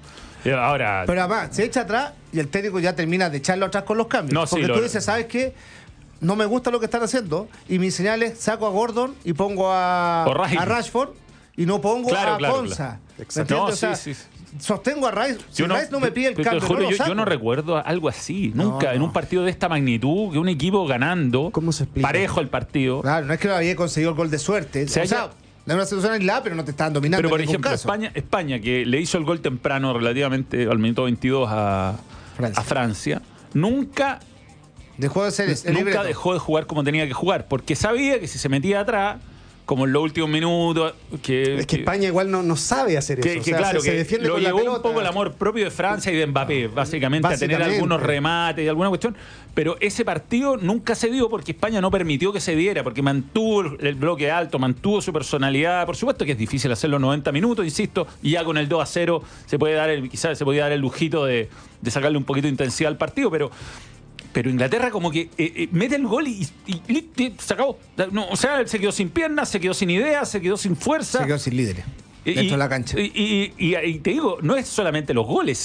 Ahora, pero además, se echa atrás y el técnico ya termina de echarlo atrás con los cambios. No, porque tú dices, ¿sabes qué? No me gusta lo que están haciendo, y mi señal es saco a Gordon y pongo a Rashford y no pongo a Konsa. No, sí. Sostengo a Rice. Si Rice no me pide el cambio, juro, yo no recuerdo algo así. Nunca, en un partido de esta magnitud, que un equipo ganando, ¿cómo se explica? Parejo el partido. Claro, no es que no había conseguido el gol de suerte. O sea, es una situación aislada, pero no te estaban dominando. Pero por en ejemplo, caso. España, que le hizo el gol temprano, relativamente al minuto 22 a Francia, nunca dejó de ser nunca dejó de jugar como tenía que jugar, porque sabía que si se metía atrás, como en los últimos minutos, es que España igual no sabe hacer eso. Claro, se defiende lo con la llevó pelota. un poco el amor propio de Francia y de Mbappé, básicamente a tener algunos remates y alguna cuestión. Pero ese partido nunca se dio porque España no permitió que se diera, porque mantuvo el bloque alto, mantuvo su personalidad. Por supuesto que es difícil hacerlo 90 minutos, insisto, y ya con el 2-0 quizás se podía dar el lujito de sacarle un poquito de intensidad al partido, pero Inglaterra como que mete el gol y se acabó. No, o sea, se quedó sin piernas, se quedó sin ideas, se quedó sin fuerza. Se quedó sin líderes dentro de la cancha. Y te digo, no es solamente los goles.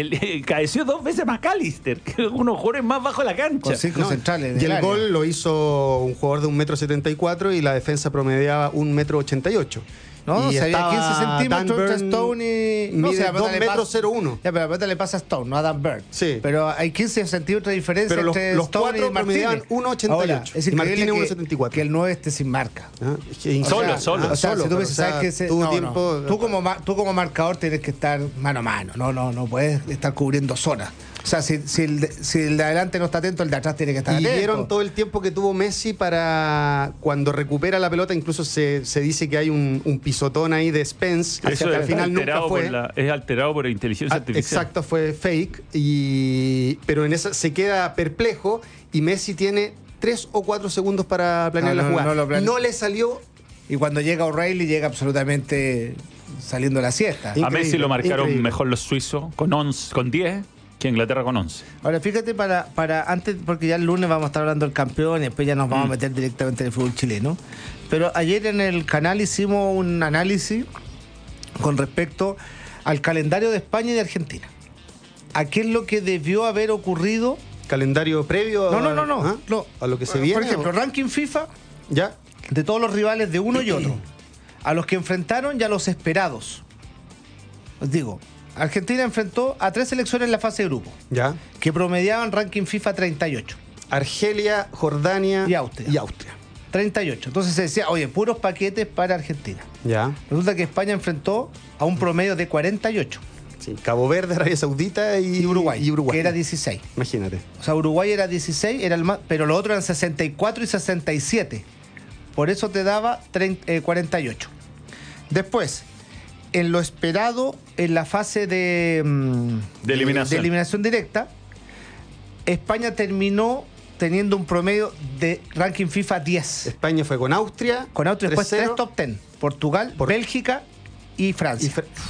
Caeció 2 veces McAllister, que es uno de los jugadores más bajos de la cancha. Con 5 centrales. Y el gol lo hizo un jugador de 1,74 m y la defensa promediaba 1,88 m. No, y se había 15 centímetros entre Dan Stone y... Mide 2,01 m. Ya, pero la pelota le pasa a Stone, no a Dan Burn. Sí. Pero hay 15 centímetros de diferencia entre los Stone cuatro y Martínez. 1,88. Es y Martínez 1,74. Que el 9 esté sin marca. Solo. O sea, si tú sabes que tú como marcador tienes que estar mano a mano. No puedes estar cubriendo zonas. O sea, si el de adelante no está atento, el de atrás tiene que estar atento. Y vieron todo el tiempo que tuvo Messi para cuando recupera la pelota. Incluso se dice que hay un pisotón ahí de Spence, que al final nunca fue. Es alterado por inteligencia artificial. Exacto, fue fake. Pero en esa se queda perplejo y Messi tiene 3 o 4 segundos para planear la jugada. No le salió. Y cuando llega O'Reilly, llega absolutamente saliendo la siesta. A Messi lo marcaron mejor los suizos con 10. Que Inglaterra con 11. Ahora, fíjate, para antes, porque ya el lunes vamos a estar hablando del campeón y después ya nos vamos a meter directamente en el fútbol chileno. Pero ayer en el canal hicimos un análisis con respecto al calendario de España y de Argentina. ¿A qué es lo que debió haber ocurrido? ¿Calendario previo? No. ¿A lo que se viene? Por ejemplo, ranking FIFA ¿ya? De todos los rivales de uno y otro. A los que enfrentaron y a los esperados. Os digo, Argentina enfrentó a 3 selecciones en la fase de grupo. Ya. Que promediaban ranking FIFA 38. Argelia, Jordania y Austria. 38. Entonces se decía, oye, puros paquetes para Argentina. Ya. Resulta que España enfrentó a un promedio de 48. Sí, Cabo Verde, Arabia Saudita y Uruguay. Que era 16. Imagínate. O sea, Uruguay era 16, era el más, pero los otros eran 64 y 67. Por eso te daba 48. Después, en lo esperado, en la fase de eliminación directa, España terminó teniendo un promedio de ranking FIFA 10. España fue con Austria. Después 3 top 10. Portugal, Bélgica y Francia.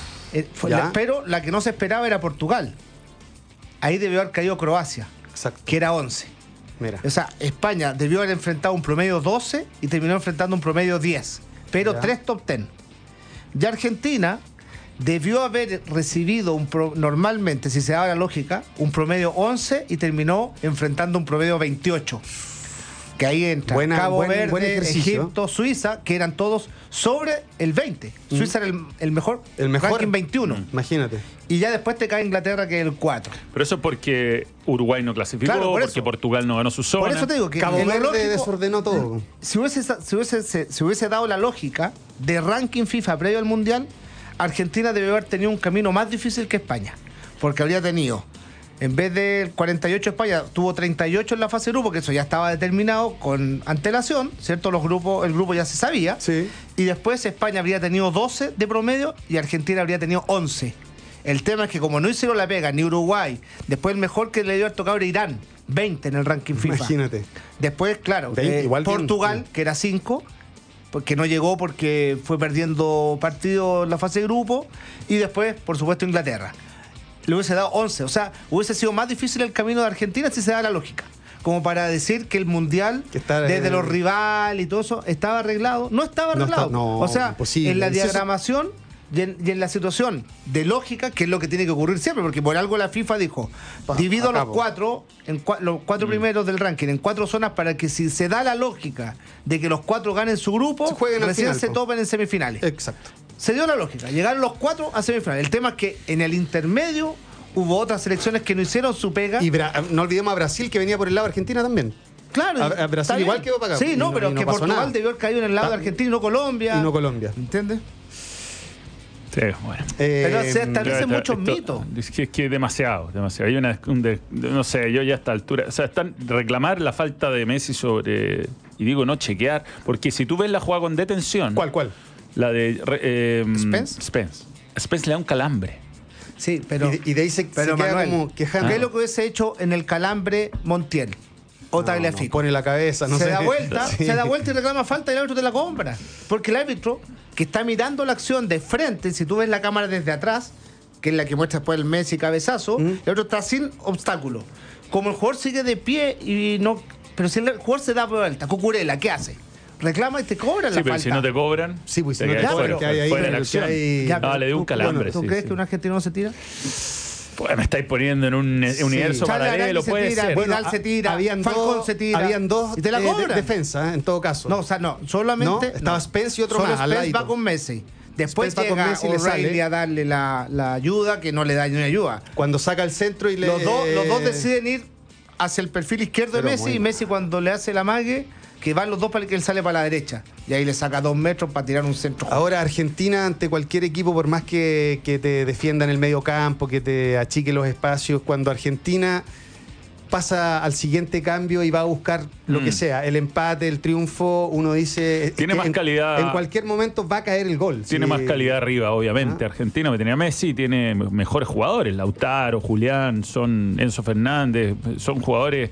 Pero la que no se esperaba era Portugal. Ahí debió haber caído Croacia. Exacto. Que era 11. Mira. O sea, España debió haber enfrentado un promedio 12 y terminó enfrentando un promedio 10. Pero 3 top 10. Y Argentina debió haber recibido normalmente, si se da la lógica, un promedio 11 y terminó enfrentando un promedio 28. Que ahí entra Cabo Verde, Egipto, Suiza, que eran todos sobre el 20. Suiza era el mejor ranking 21. Imagínate. Y ya después te cae Inglaterra, que es el 4. Pero eso es porque Uruguay no clasificó, porque Portugal no ganó su zona. Por eso te digo que Cabo Verde desordenó todo. Si hubiese dado la lógica de ranking FIFA previo al Mundial, Argentina debe haber tenido un camino más difícil que España, porque habría tenido, en vez de 48 España, tuvo 38 en la fase de grupo, que eso ya estaba determinado con antelación, ¿cierto? El grupo ya se sabía. Sí. Y después España habría tenido 12 de promedio y Argentina habría tenido 11. El tema es que como no hicieron la pega, ni Uruguay, después el mejor que le dio haber tocado era Irán, 20 en el ranking FIFA. Imagínate. Después, claro, 20, igual Portugal, bien. que era 5, porque no llegó porque fue perdiendo partidos en la fase de grupo. Y después, por supuesto, Inglaterra. Le hubiese dado 11. O sea, hubiese sido más difícil el camino de Argentina si se da la lógica. Como para decir que el Mundial, Que está, desde los rivales y todo eso, estaba arreglado. No estaba No arreglado. está- no, o sea, imposible. en la Si eso- diagramación y en la situación de lógica, que es lo que tiene que ocurrir siempre, porque por algo la FIFA dijo, divido a los acabo. cuatro, los cuatro primeros del ranking en 4 zonas para que si se da la lógica de que los 4 ganen su grupo, Se jueguen al recién final, se po. topen en semifinales. Exacto. Se dio la lógica, llegaron los 4 a semifinales. El tema es que en el intermedio hubo otras selecciones que no hicieron su pega. Y no olvidemos a Brasil, que venía por el lado de Argentina también. Claro, a Brasil está bien. igual quedó para acá. Sí, Y no, no- pero y no que pasó Portugal nada. debió haber caído en el lado de Argentina y no Colombia. Y no Colombia. ¿Entiendes? Sí, bueno. Pero se Pero establecen muchos esto- mitos. Es que demasiado. Hay no sé, yo ya a esta altura. O sea, están reclamar la falta de Messi sobre. Y digo, no chequear. Porque si tú ves la jugada con detención. ¿Cuál? La de. ¿Spence? Spence le da un calambre. Sí, pero. Y de ahí se pero queda Manuel, como quejando. ¿qué es lo que hubiese hecho en el calambre Montiel? O Tagliafico. Pone la cabeza, no se sé. da vuelta, Sí. se da vuelta y reclama falta y el árbitro te la compra. Porque el árbitro que está mirando la acción de frente, si tú ves la cámara desde atrás, que es la que muestra después el Messi cabezazo, el otro está sin obstáculo. Como el jugador sigue de pie y no. Pero si el jugador se da vuelta, Cucurella, ¿qué hace? Reclama y te cobran Sí, la pero falta. si no te cobran. Sí, pues si te no te quedas cobran, fuera, que hay ahí, fuera de la que acción. hay- Ya, No, pero le dio un calambre. ¿Tú sí, crees sí. que un argentino no se tira? Pues me estáis poniendo en un universo Charles paralelo, Arangui se puede tira, ser. Vidal se tira, habían Falcón dos, se tira. Habían dos Y te la cobran. defensas, en todo caso. No, o sea, no, solamente. No, estaba Spence y otro solo más, al Spence va ladito. con Messi. Después Spence va con llega Messi y le O'Reilly sale. a darle la ayuda, que no le da ni una ayuda. Cuando saca el centro y le. Los dos deciden ir hacia el perfil izquierdo de Pero Messi, muy y Messi cuando le hace el amague, que van los dos para que él sale para la derecha. Y ahí le saca 2 metros para tirar un centro. Ahora Argentina, ante cualquier equipo, por más que te defienda en el medio campo, que te achique los espacios, cuando Argentina pasa al siguiente cambio y va a buscar lo que sea, el empate, el triunfo, uno dice... Tiene más calidad. En cualquier momento va a caer el gol. Tiene Sí. más calidad arriba, obviamente. Argentina me tenía Messi, tiene mejores jugadores. Lautaro, Julián, Enzo Fernández, son jugadores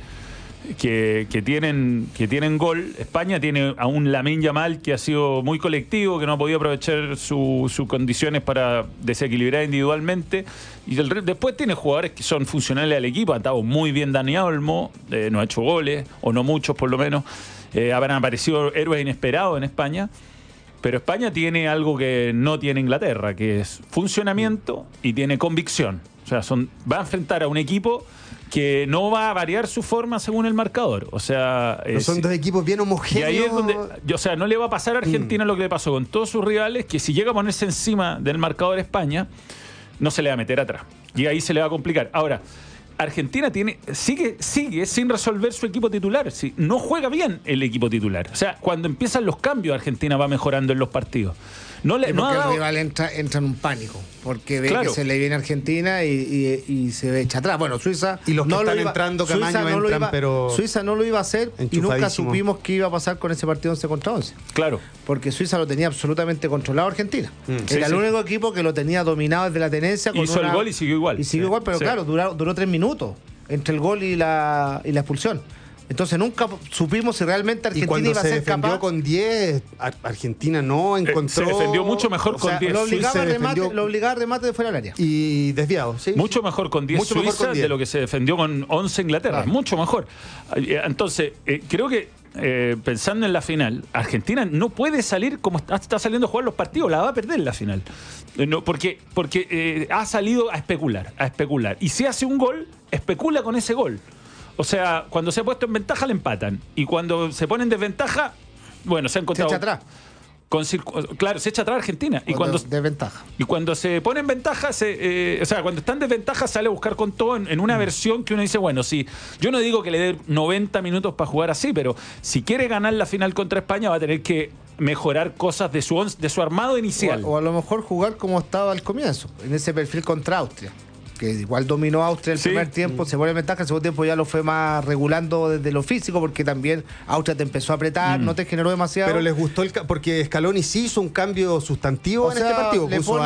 que tienen gol. España tiene a un Lamine Yamal que ha sido muy colectivo, que no ha podido aprovechar sus condiciones para desequilibrar individualmente. Y después tiene jugadores que son funcionales al equipo. Ha estado muy bien Dani Olmo, no ha hecho goles, o no muchos por lo menos. Habrán aparecido héroes inesperados en España. Pero España tiene algo que no tiene Inglaterra, que es funcionamiento y tiene convicción. O sea, va a enfrentar a un equipo que no va a variar su forma según el marcador. O sea, Pero son dos equipos bien y homogéneos. ahí es donde, o sea, no le va a pasar a Argentina lo que le pasó con todos sus rivales, que si llega a ponerse encima del marcador España, no se le va a meter atrás. Y ahí se le va a complicar. Ahora, Argentina sigue sin resolver su equipo titular. No juega bien el equipo titular. O sea, cuando empiezan los cambios, Argentina va mejorando en los partidos. No ha porque dado- el rival entra en un pánico, porque ve Claro. que se le viene a Argentina y se echa atrás. Bueno, Suiza Y los que no están lo iba, entrando, Suiza Camaño, no lo entran, iba- pero Suiza no lo iba a hacer y nunca enchufadísimo. supimos qué iba a pasar con ese partido 11 contra 11. Claro. Porque Suiza lo tenía absolutamente controlado a Argentina. Sí, Era el sí. único equipo que lo tenía dominado desde la tenencia. Hizo el gol y siguió igual. Y siguió Sí. igual, pero Sí. claro, duró 3 minutos entre el gol y la expulsión. Entonces nunca supimos si realmente Y Argentina cuando iba a se ser defendió capaz. con 10, Argentina no encontró... se defendió mucho mejor con 10. Lo obligaba, Suiza a remate, defendió- lo obligaba a remate de fuera del área. Y desviado, ¿sí? Mucho mejor con 10 Mucho mejor Suiza con 10. de lo que se defendió con 11 Inglaterra. Claro. Mucho mejor. Entonces, creo que pensando en la final, Argentina no puede salir como está saliendo a jugar los partidos, la va a perder en la final. No, porque ha salido a especular. Y si hace un gol, especula con ese gol. O sea, cuando se ha puesto en ventaja le empatan. Y cuando se pone en desventaja, bueno, se han Se encontrado... echa atrás. Claro, se echa atrás Argentina. Y cuando desventaja. y cuando se pone en ventaja, o sea, cuando está en desventaja sale a buscar con todo en una versión que uno dice, bueno, sí, yo no digo que le dé 90 minutos para jugar así, pero si quiere ganar la final contra España va a tener que mejorar cosas de su armado inicial. O a lo mejor jugar como estaba al comienzo, en ese perfil contra Austria, que igual dominó Austria el primer tiempo, se vuelve ventaja, el segundo tiempo ya lo fue más regulando desde lo físico, porque también Austria te empezó a apretar, no te generó demasiado. Pero les gustó porque Scaloni sí hizo un cambio sustantivo en este partido. Le pone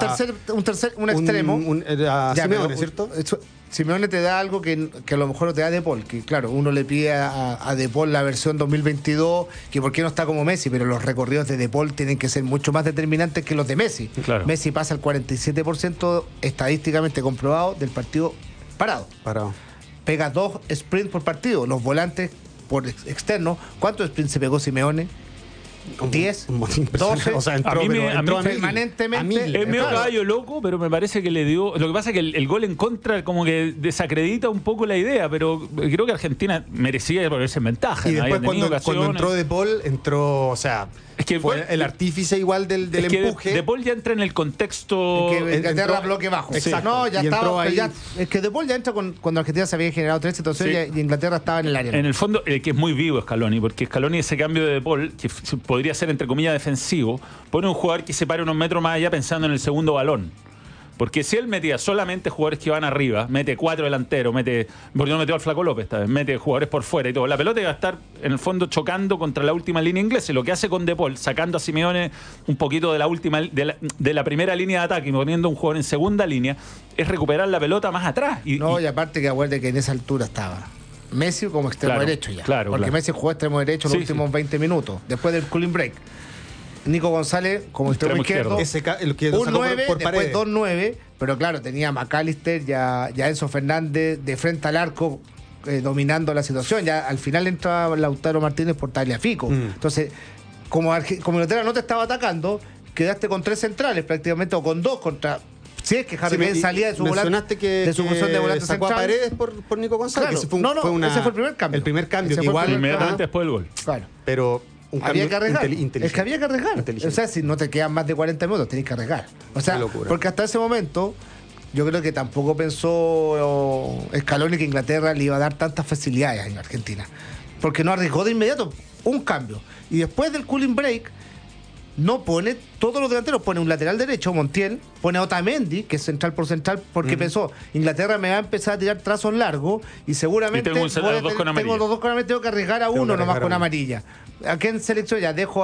un extremo. A Simeone, ¿cierto? Simeone te da algo que a lo mejor no te da De Paul, que claro, uno le pide a De Paul la versión 2022, que por qué no está como Messi, pero los recorridos de Paul tienen que ser mucho más determinantes que los de Messi. Claro. Messi pasa el 47% estadísticamente comprobado del partido parado. Pega 2 sprints por partido, los volantes por externos. ¿Cuántos sprints se pegó Simeone? 10, 12, o sea, entró permanentemente. Es medio caballo loco, pero me parece que le dio. Lo que pasa es que el gol en contra como que desacredita un poco la idea, pero creo que Argentina merecía ponerse en ventaja. Y ¿no? después cuando entró De Paul, entró, o sea, es que fue el artífice igual del empuje. De Paul ya entra en el contexto. Que Inglaterra bloque bajo. Exacto. No, ya y estaba. Es que De Paul ya entra cuando Argentina se había generado 3 situaciones y Inglaterra estaba en el área. En el fondo, que es muy vivo Scaloni, porque Scaloni ese cambio de Paul, que podría ser entre comillas defensivo, pone un jugador que se pare unos metros más allá pensando en el segundo balón. Porque si él metía solamente jugadores que van arriba, mete 4 delanteros, porque no metió al Flaco López esta vez, mete jugadores por fuera y todo, la pelota iba a estar en el fondo chocando contra la última línea inglesa. Y lo que hace con De Paul, sacando a Simeone un poquito de la última de la primera línea de ataque y poniendo un jugador en segunda línea, es recuperar la pelota más atrás. Y aparte que acuerde que en esa altura estaba Messi como extremo derecho ya. Porque Messi jugó extremo derecho los últimos 20 minutos, después del cooling break. Nico González como extremo izquierdo. Un 9, después 2-9, pero claro, tenía a McAllister, ya Enzo Fernández de frente al arco dominando la situación. Ya al final entra Lautaro Martínez por Tagliafico. Entonces, como Inglaterra no te estaba atacando, quedaste con 3 centrales prácticamente, o con 2 contra... Si es que Harry Kane salía de su volante, de su posición de volante sacó central. A Paredes por Nico González. Claro. Ese fue el primer cambio. El primer cambio, que igual inmediatamente después del gol. Claro. Pero había que arriesgar. Es que había que arriesgar. O sea, si no te quedan más de 40 minutos, tenés que arriesgar. O sea, porque hasta ese momento yo creo que tampoco pensó Scaloni que Inglaterra le iba a dar tantas facilidades a Argentina. Porque no arriesgó de inmediato un cambio. Y después del cooling break, no pone todos los delanteros, pone un lateral derecho, Montiel, pone a Otamendi, que es central por central, porque pensó, Inglaterra me va a empezar a tirar trazos largos y seguramente tengo los dos con amarilla. Tengo que arriesgar a uno nomás con amarilla. ¿A quién selecciono? Ya dejo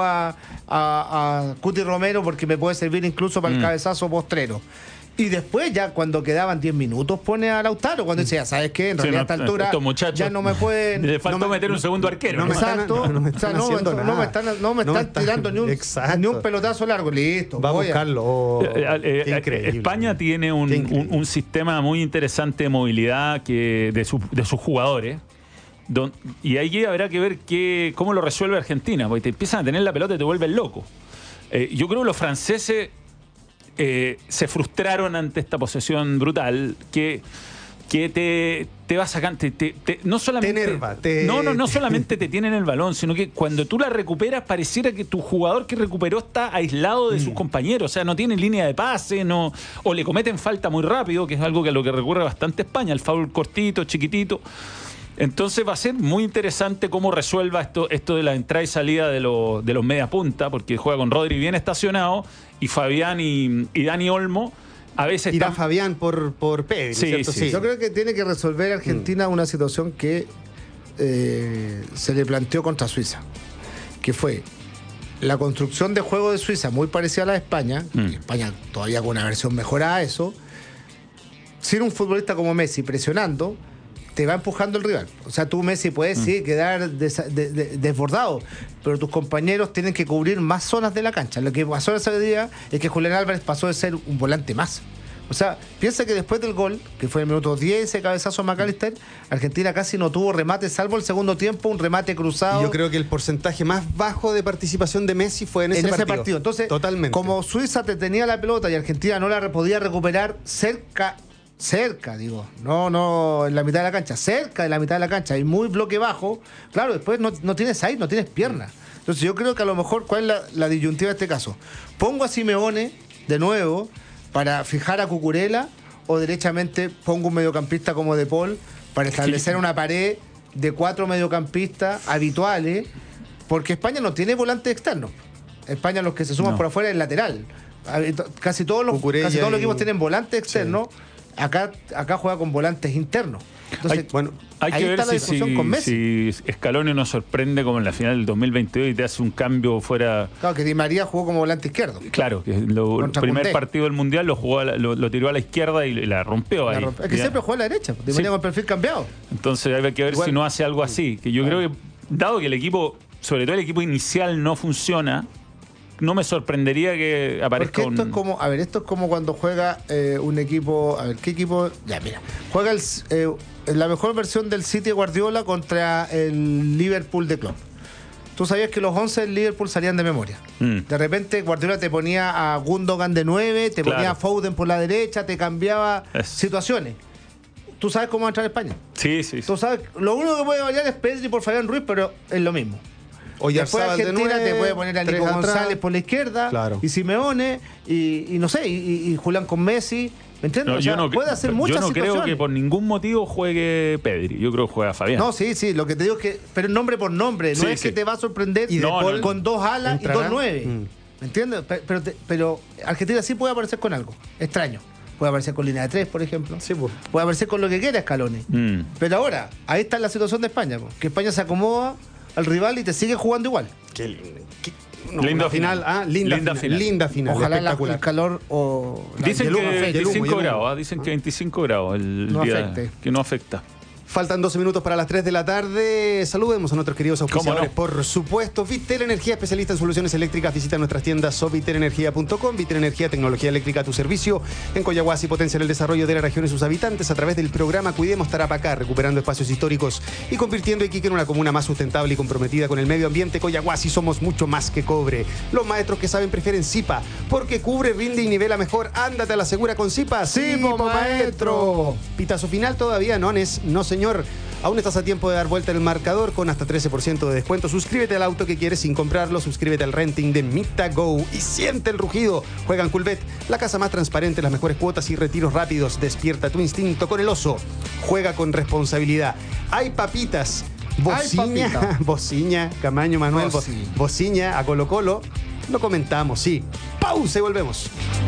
a Cuti Romero porque me puede servir incluso para el cabezazo postrero. Y después, ya cuando quedaban 10 minutos, pone a Lautaro. Cuando dice, ya sabes qué, en realidad a esta altura ya no me pueden. Le faltó meter un segundo arquero. Exacto. No me están tirando ni un pelotazo largo. Listo. Va a buscarlo. Increíble. España tiene un sistema muy interesante de movilidad de sus jugadores. Y ahí habrá que ver cómo lo resuelve Argentina. Porque te empiezan a tener la pelota y te vuelven loco. Yo creo que los franceses se frustraron ante esta posesión brutal que te va sacando, no solamente te enerva, no solamente te tienen el balón, sino que cuando tú la recuperas pareciera que tu jugador que recuperó está aislado de sus compañeros, o sea, no tiene línea de pase, o le cometen falta muy rápido, que es algo que a lo que recurre bastante España, el foul cortito, chiquitito. Entonces va a ser muy interesante cómo resuelva esto de la entrada y salida de los media punta, porque juega con Rodri bien estacionado y Fabián y Dani Olmo a veces irá Fabián por Pedri, ¿cierto? Sí. Yo creo que tiene que resolver Argentina una situación que se le planteó contra Suiza, que fue la construcción de juego de Suiza muy parecida a la de España, y España todavía con una versión mejorada a eso, sin un futbolista como Messi presionando, te va empujando el rival. O sea, tú, Messi, puedes quedar desbordado, pero tus compañeros tienen que cubrir más zonas de la cancha. Lo que pasó ese día es que Julián Álvarez pasó de ser un volante más. O sea, piensa que después del gol, que fue en el minuto 10, ese cabezazo a McAllister, Argentina casi no tuvo remate, salvo el segundo tiempo, un remate cruzado. Y yo creo que el porcentaje más bajo de participación de Messi fue en ese partido. Entonces, totalmente. Como Suiza te tenía la pelota y Argentina no la podía recuperar cerca, no en la mitad de la cancha, cerca de la mitad de la cancha y muy bloque bajo, claro, después no tienes ahí, no tienes pierna. Entonces yo creo que a lo mejor, ¿cuál es la disyuntiva de este caso? ¿Pongo a Simeone de nuevo para fijar a Cucurella o derechamente pongo un mediocampista como De Paul para establecer una pared de 4 mediocampistas habituales? Porque España no tiene volantes externos. España los que se suman No. por afuera es lateral. Casi todos los Cucurella equipos y- tienen volantes externos. Acá juega con volantes internos. Entonces, Hay ahí que ver está la discusión con Messi. si Scaloni nos sorprende como en la final del 2022 y te hace un cambio fuera. Claro, que Di María jugó como volante izquierdo. Claro, que el Contra primer Koundé. partido del Mundial lo tiró a la izquierda y la rompeó ahí. Es que Ya. siempre juega a la derecha. Di Sí. María con el perfil cambiado. Entonces hay que ver Igual- si no hace algo así. Que yo creo que, dado que el equipo, sobre todo el equipo inicial, no funciona, no me sorprendería que aparezca Porque esto es como cuando juega un equipo. A ver, ¿qué equipo? Ya, mira. Juega la mejor versión del City de Guardiola contra el Liverpool de Klopp. Tú sabías que los 11 del Liverpool salían de memoria. De repente Guardiola te ponía a Gundogan de 9, te ponía a Foden por la derecha, te cambiaba situaciones. Tú sabes cómo va a entrar a España. Sí. Tú sabes, lo único que puede variar es Pedri por Fabián Ruiz, pero es lo mismo. Después Argentina te puede poner a Nico González por la izquierda, Claro. y Simeone, y no sé, y Julián con Messi. ¿Me entiendes? No, O sea, puede hacer muchas yo no situaciones. creo que por ningún motivo juegue Pedri. Yo creo que juega Fabián. No, sí, lo que te digo es que, pero nombre por nombre, no Sí, es sí. que te va a sorprender Y De Paul con 2 alas y 2 9. Mm. ¿Me entiendes? Pero Argentina sí puede aparecer con algo extraño. Puede aparecer con línea de 3, por ejemplo. Sí, pues. Puede aparecer con lo que quiera Scaloni. Pero ahora, ahí está la situación de España, po, que España se acomoda al rival y te sigue jugando igual. Linda una final. Linda final. Linda final. Ojalá espectacular. el calor o Dicen el humo que afecte. el humo, 25 y el humo. grados, dicen que 25 grados el No día afecte. que no afecta. Faltan 12 minutos para las 3 de la tarde. Saludemos a nuestros queridos auspiciadores. ¿Cómo no? Por supuesto, Vitel Energía, especialista en soluciones eléctricas. Visita nuestras tiendas sovitelenergia.com. Vitel Energía, tecnología eléctrica a tu servicio. En Coyahuasi potencia el desarrollo de la región y sus habitantes a través del programa Cuidemos Tarapacá, recuperando espacios históricos y convirtiendo a Iquique en una comuna más sustentable y comprometida con el medio ambiente. Coyahuasi, somos mucho más que cobre. Los maestros que saben prefieren Zipa, porque cubre, rinde y nivela mejor. Ándate a la segura con Zipa. Sí, po, maestro. Pitazo final todavía, no señor. Aún estás a tiempo de dar vuelta en el marcador con hasta 13% de descuento. Suscríbete al auto que quieres sin comprarlo. Suscríbete al renting de MitaGo y siente el rugido. Juega en Coolbet, la casa más transparente, las mejores cuotas y retiros rápidos. Despierta tu instinto con el oso. Juega con responsabilidad. Hay papitas. Bociña, papita. Bociña, Camaño, Manuel, Boci. Bociña a Colo Colo. Lo comentamos, sí. Pausa y volvemos.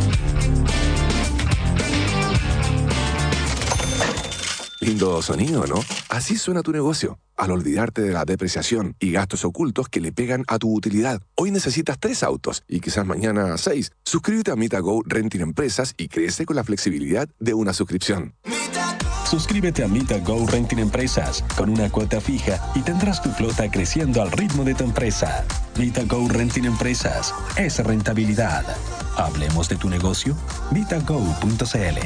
Lindo sonido, ¿no? Así suena tu negocio. Al olvidarte de la depreciación y gastos ocultos que le pegan a tu utilidad. Hoy necesitas 3 autos y quizás mañana 6. Suscríbete a MitaGo Renting Empresas y crece con la flexibilidad de una suscripción. Suscríbete a MitaGo Renting Empresas con una cuota fija y tendrás tu flota creciendo al ritmo de tu empresa. MitaGo Renting Empresas es rentabilidad. Hablemos de tu negocio. MitaGo.cl.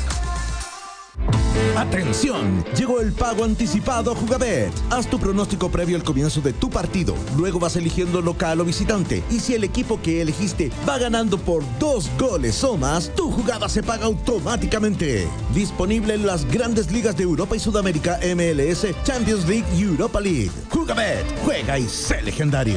¡Atención! Llegó el pago anticipado Jugabet. Haz tu pronóstico previo al comienzo de tu partido. Luego vas eligiendo local o visitante. Y si el equipo que elegiste va ganando por 2 goles o más, tu jugada se paga automáticamente. Disponible en las grandes ligas de Europa y Sudamérica, MLS, Champions League y Europa League. Jugabet. Juega y sé legendario.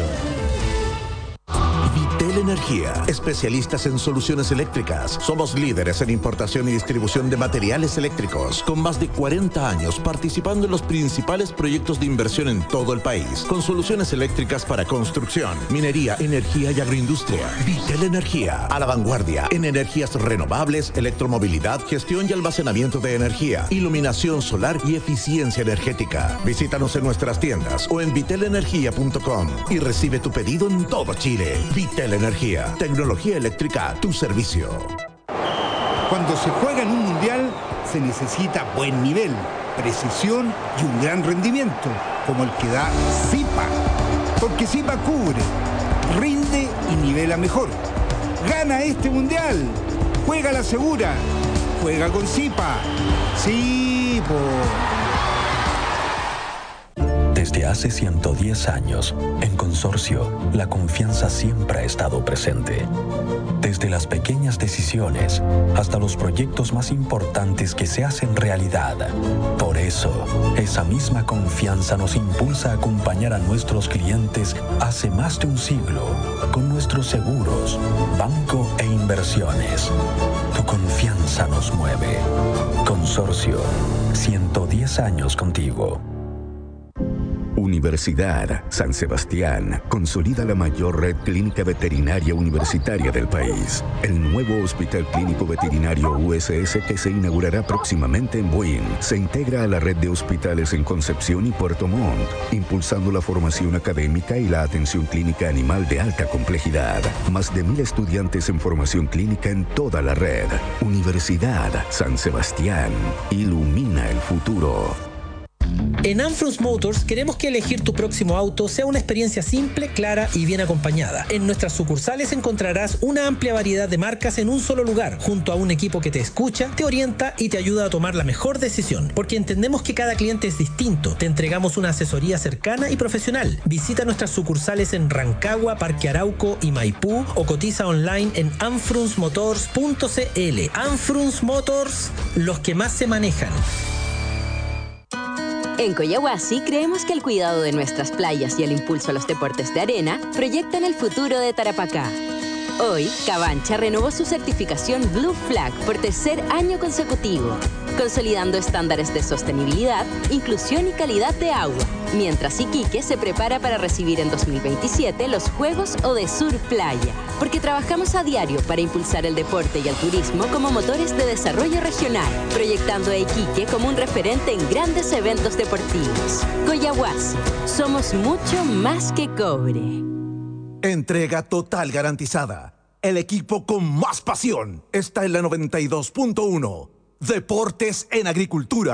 Vitel Energía, especialistas en soluciones eléctricas. Somos líderes en importación y distribución de materiales eléctricos, con más de 40 años participando en los principales proyectos de inversión en todo el país, con soluciones eléctricas para construcción, minería, energía y agroindustria. Vitel Energía, a la vanguardia en energías renovables, electromovilidad, gestión y almacenamiento de energía, iluminación solar y eficiencia energética. Visítanos en nuestras tiendas o en vitelenergia.com y recibe tu pedido en todo Chile. Vitel Energía, tecnología eléctrica a tu servicio. Cuando se juega en un mundial se necesita buen nivel, precisión y un gran rendimiento, como el que da Zipa. Porque Zipa cubre, rinde y nivela mejor. Gana este mundial. Juega la segura. Juega con Zipa. Sí, po. Desde hace 110 años, en Consorcio, la confianza siempre ha estado presente. Desde las pequeñas decisiones hasta los proyectos más importantes que se hacen realidad. Por eso, esa misma confianza nos impulsa a acompañar a nuestros clientes hace más de un siglo con nuestros seguros, banco e inversiones. Tu confianza nos mueve. Consorcio, 110 años contigo. Universidad San Sebastián consolida la mayor red clínica veterinaria universitaria del país. El nuevo Hospital Clínico Veterinario USS, que se inaugurará próximamente en Buin, se integra a la red de hospitales en Concepción y Puerto Montt, impulsando la formación académica y la atención clínica animal de alta complejidad. Más de 1.000 estudiantes en formación clínica en toda la red. Universidad San Sebastián. Ilumina el futuro. En Anfrunz Motors queremos que elegir tu próximo auto sea una experiencia simple, clara y bien acompañada. En nuestras sucursales encontrarás una amplia variedad de marcas en un solo lugar, junto a un equipo que te escucha, te orienta y te ayuda a tomar la mejor decisión. Porque entendemos que cada cliente es distinto, te entregamos una asesoría cercana y profesional. Visita nuestras sucursales en Rancagua, Parque Arauco y Maipú o cotiza online en anfrunzmotors.cl. Anfrunz Motors, los que más se manejan. En Coyahuasi creemos que el cuidado de nuestras playas y el impulso a los deportes de arena proyectan el futuro de Tarapacá. Hoy, Cabancha renovó su certificación Blue Flag por tercer año consecutivo, consolidando estándares de sostenibilidad, inclusión y calidad de agua, mientras Iquique se prepara para recibir en 2027 los Juegos Odesur Playa, porque trabajamos a diario para impulsar el deporte y el turismo como motores de desarrollo regional, proyectando a Iquique como un referente en grandes eventos deportivos. Coyahuasi, somos mucho más que cobre. Entrega total garantizada. El equipo con más pasión está en la 92.1. Deportes en Agricultura.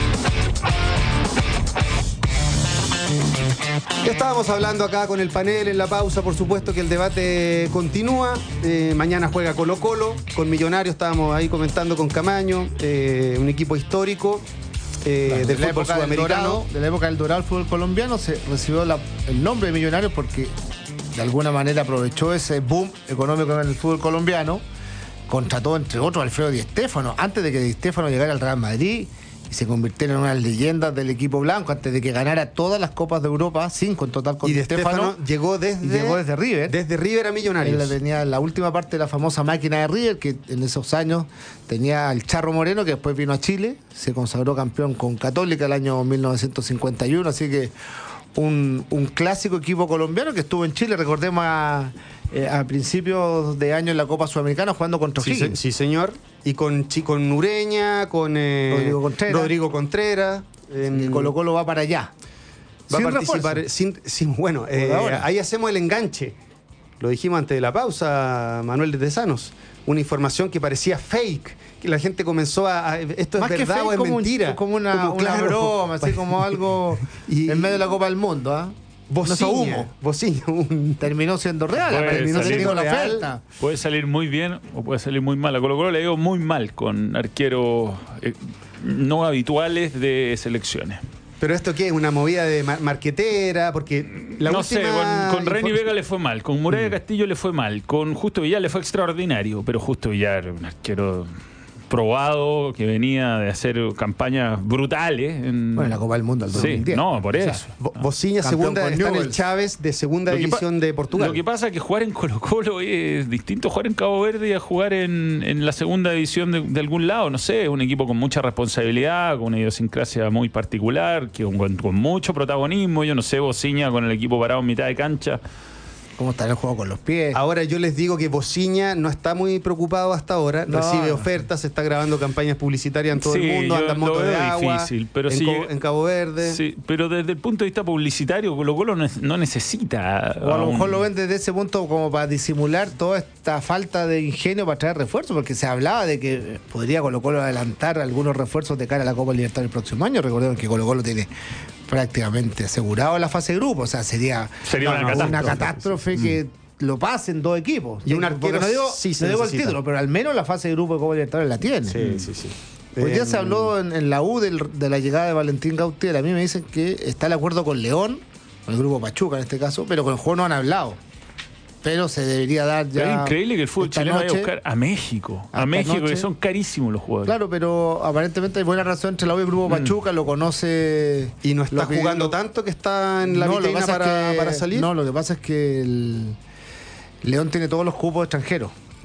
Estábamos hablando acá con el panel en la pausa, por supuesto que el debate continúa. Mañana juega Colo-Colo, con Millonarios estábamos ahí comentando con Camaño, un equipo histórico del fútbol sudamericano. De la época del Dorado, el fútbol colombiano se recibió el nombre de Millonarios porque de alguna manera aprovechó ese boom económico en el fútbol colombiano. Contrató, entre otros, a Alfredo Di Stéfano, antes de que Di Stéfano llegara al Real Madrid y se convirtiera en una de las leyendas del equipo blanco, antes de que ganara todas las Copas de Europa, 5 en total con y Di Stéfano. Llegó desde River. Desde River a Millonarios. Él tenía la última parte de la famosa máquina de River, que en esos años tenía el Charro Moreno, que después vino a Chile, se consagró campeón con Católica el año 1951, así que un clásico equipo colombiano que estuvo en Chile, recordemos a principios de año en la Copa Sudamericana jugando contra O'Higgins. Sí, señor. Y con Ureña, con Rodrigo Contreras. El Colo-Colo va para allá. Va a participar bueno, ahí hacemos el enganche. Lo dijimos antes de la pausa, Manuel de Tesanos. Una información que parecía fake, que la gente comenzó ¿esto más es verdad o es mentira? Como una broma, así como algo en medio de la Copa del Mundo, ¿ah? Bociña, terminó siendo real, terminó siendo la real, oferta. Puede salir muy bien o puede salir muy mal. A Colo-Colo le digo muy mal con arqueros no habituales de selecciones. ¿Pero esto qué es? ¿Una movida de marquetera? Porque la no última... sé, con Reni Vega le fue mal, con Muralla Castillo le fue mal, con Justo Villar le fue extraordinario, pero Justo Villar, un arquero probado, que venía de hacer campañas brutales en la Copa del Mundo al 2010. Sí, no, por eso. Bociña segunda, está en el Chávez de segunda división de Portugal. Lo que pasa es que jugar en Colo-Colo es distinto a jugar en Cabo Verde y a jugar en la segunda división de algún lado, no sé, un equipo con mucha responsabilidad, con una idiosincrasia muy particular, que con mucho protagonismo. Yo no sé, Bociña con el equipo parado en mitad de cancha. ¿Cómo está el juego con los pies? Ahora yo les digo que Bociña no está muy preocupado hasta ahora. Recibe ofertas, está grabando campañas publicitarias en todo el mundo, anda en moto de agua, difícil, pero en Cabo Verde. Sí, pero desde el punto de vista publicitario, Colo-Colo no necesita. O a lo mejor lo ven desde ese punto como para disimular toda esta falta de ingenio para traer refuerzos, porque se hablaba de que podría Colo-Colo adelantar algunos refuerzos de cara a la Copa Libertadores el próximo año. Recordemos que Colo-Colo tiene prácticamente asegurado la fase de grupo, o sea, sería una catástrofe que lo pasen dos equipos. Y un arquero no digo el título, pero al menos la fase de grupo de Copa Libertadores la tiene. Sí. Hoy día se habló en la U de la llegada de Valentín Gautier. A mí me dicen que está de acuerdo con León, con el grupo Pachuca en este caso, pero con el juego no han hablado. Pero se debería dar ya. Es increíble que el fútbol chileno vaya a buscar a México. A México, que son carísimos los jugadores. Claro, pero aparentemente hay buena razón entre la U y el grupo Pachuca, lo conoce. Y no está jugando tanto que está en la vitrina para salir. No, lo que pasa es que el León tiene todos los cupos extranjeros.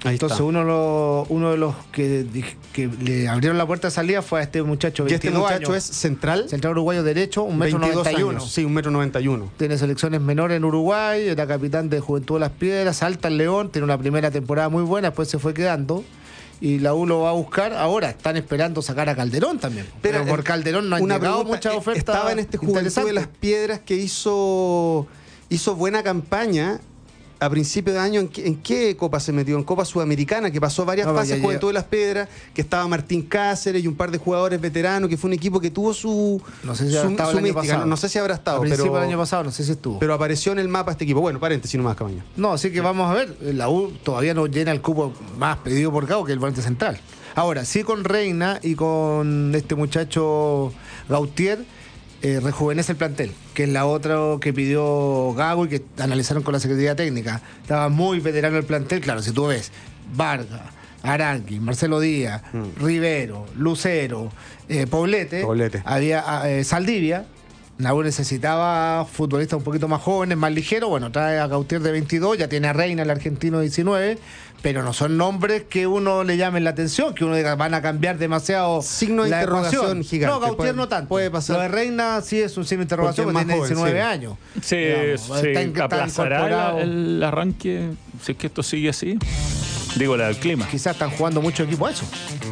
Entonces uno de los que le abrieron la puerta de salida fue a este muchacho. ¿Y este muchacho es central? Central uruguayo derecho, 1,91 m. Sí, 1,91 m. Tiene selecciones menores en Uruguay, era capitán de Juventud de las Piedras, salta al León, tiene una primera temporada muy buena, después se fue quedando. Y la U lo va a buscar. Ahora están esperando sacar a Calderón también. Pero por Calderón no han llegado muchas ofertas. Estaba en este Juventud de las Piedras que hizo buena campaña a principio de año. ¿En qué Copa se metió? En Copa Sudamericana, que pasó varias fases, Juventud de las Piedras, que estaba Martín Cáceres y un par de jugadores veteranos, que fue un equipo que tuvo su no sé si habrá estado el año pasado. No sé si habrá estado. A principio del año pasado, no sé si estuvo. Pero apareció en el mapa este equipo. Bueno, paréntesis nomás, Cabaña. No, así que vamos a ver. La U todavía no llena el cupo más pedido por Gago que el volante central. Ahora, sí con Reina y con este muchacho Gautier, rejuvenece el plantel, que es la otra que pidió Gago y que analizaron con la Secretaría Técnica. Estaba muy veterano el plantel, claro, si tú ves Vargas, Arangui, Marcelo Díaz, Rivero, Lucero, Poblete. Había Saldivia. La U necesitaba futbolistas un poquito más jóvenes, más ligeros. Bueno, trae a Gautier de 22, ya tiene a Reina, el argentino de 19, pero no son nombres que uno le llamen la atención, que uno diga van a cambiar demasiado. Signo de interrogación gigante. No, Gautier no tanto. Puede pasar. Lo de Reina sí es un signo de interrogación, porque tiene 19 años. ¿Se aplazará el arranque si es que esto sigue así? Digo, el clima. Quizás están jugando mucho equipo a eso.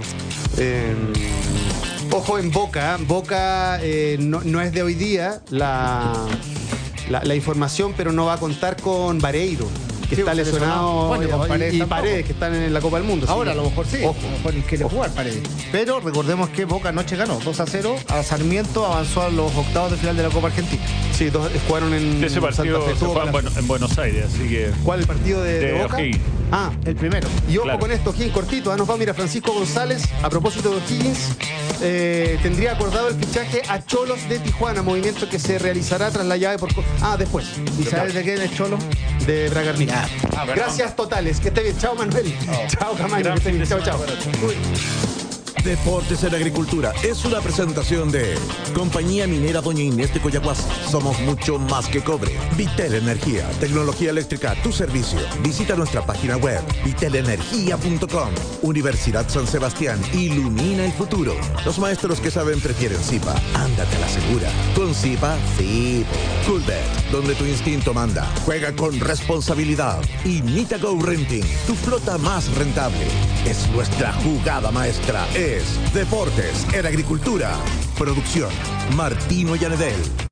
Ojo en Boca. Boca no es de hoy día la información, pero no va a contar con Vareiro, que está lesionado, y Paredes, que están en la Copa del Mundo. Ahora a lo mejor sí. Ojo. A lo mejor quiere jugar Paredes. Pero recordemos que Boca anoche ganó 2-0 a Sarmiento, avanzó a los octavos de final de la Copa Argentina. Sí, jugaron en ese partido Santa Fe. Se fue en Buenos Aires, así que... ¿Cuál, el partido de Boca? O'Higgins. El primero. Y ojo con esto, O'Higgins, cortito. Nos va a mirar Francisco González. A propósito de O'Higgins, tendría acordado el fichaje a Cholos de Tijuana, movimiento que se realizará tras la llave por... después. ¿Y sabes de qué es Cholos? De Bragarnik. Gracias totales. Que esté bien. Chao, Manuel. Chao, Camaño. Que esté bien. Chao. Deportes en Agricultura es una presentación de Compañía Minera Doña Inés de Coyahuasi. Somos mucho más que cobre. Vitel Energía, tecnología eléctrica a tu servicio. Visita nuestra página web vitelenergia.com. Universidad San Sebastián, ilumina el futuro. Los maestros que saben prefieren Zipa. Ándate a la segura. Con Zipa, sí. Coolbet, donde tu instinto manda. Juega con responsabilidad. Y Nitago Renting, tu flota más rentable. Es nuestra jugada maestra. Es Deportes en Agricultura. Producción Martino Yanedel.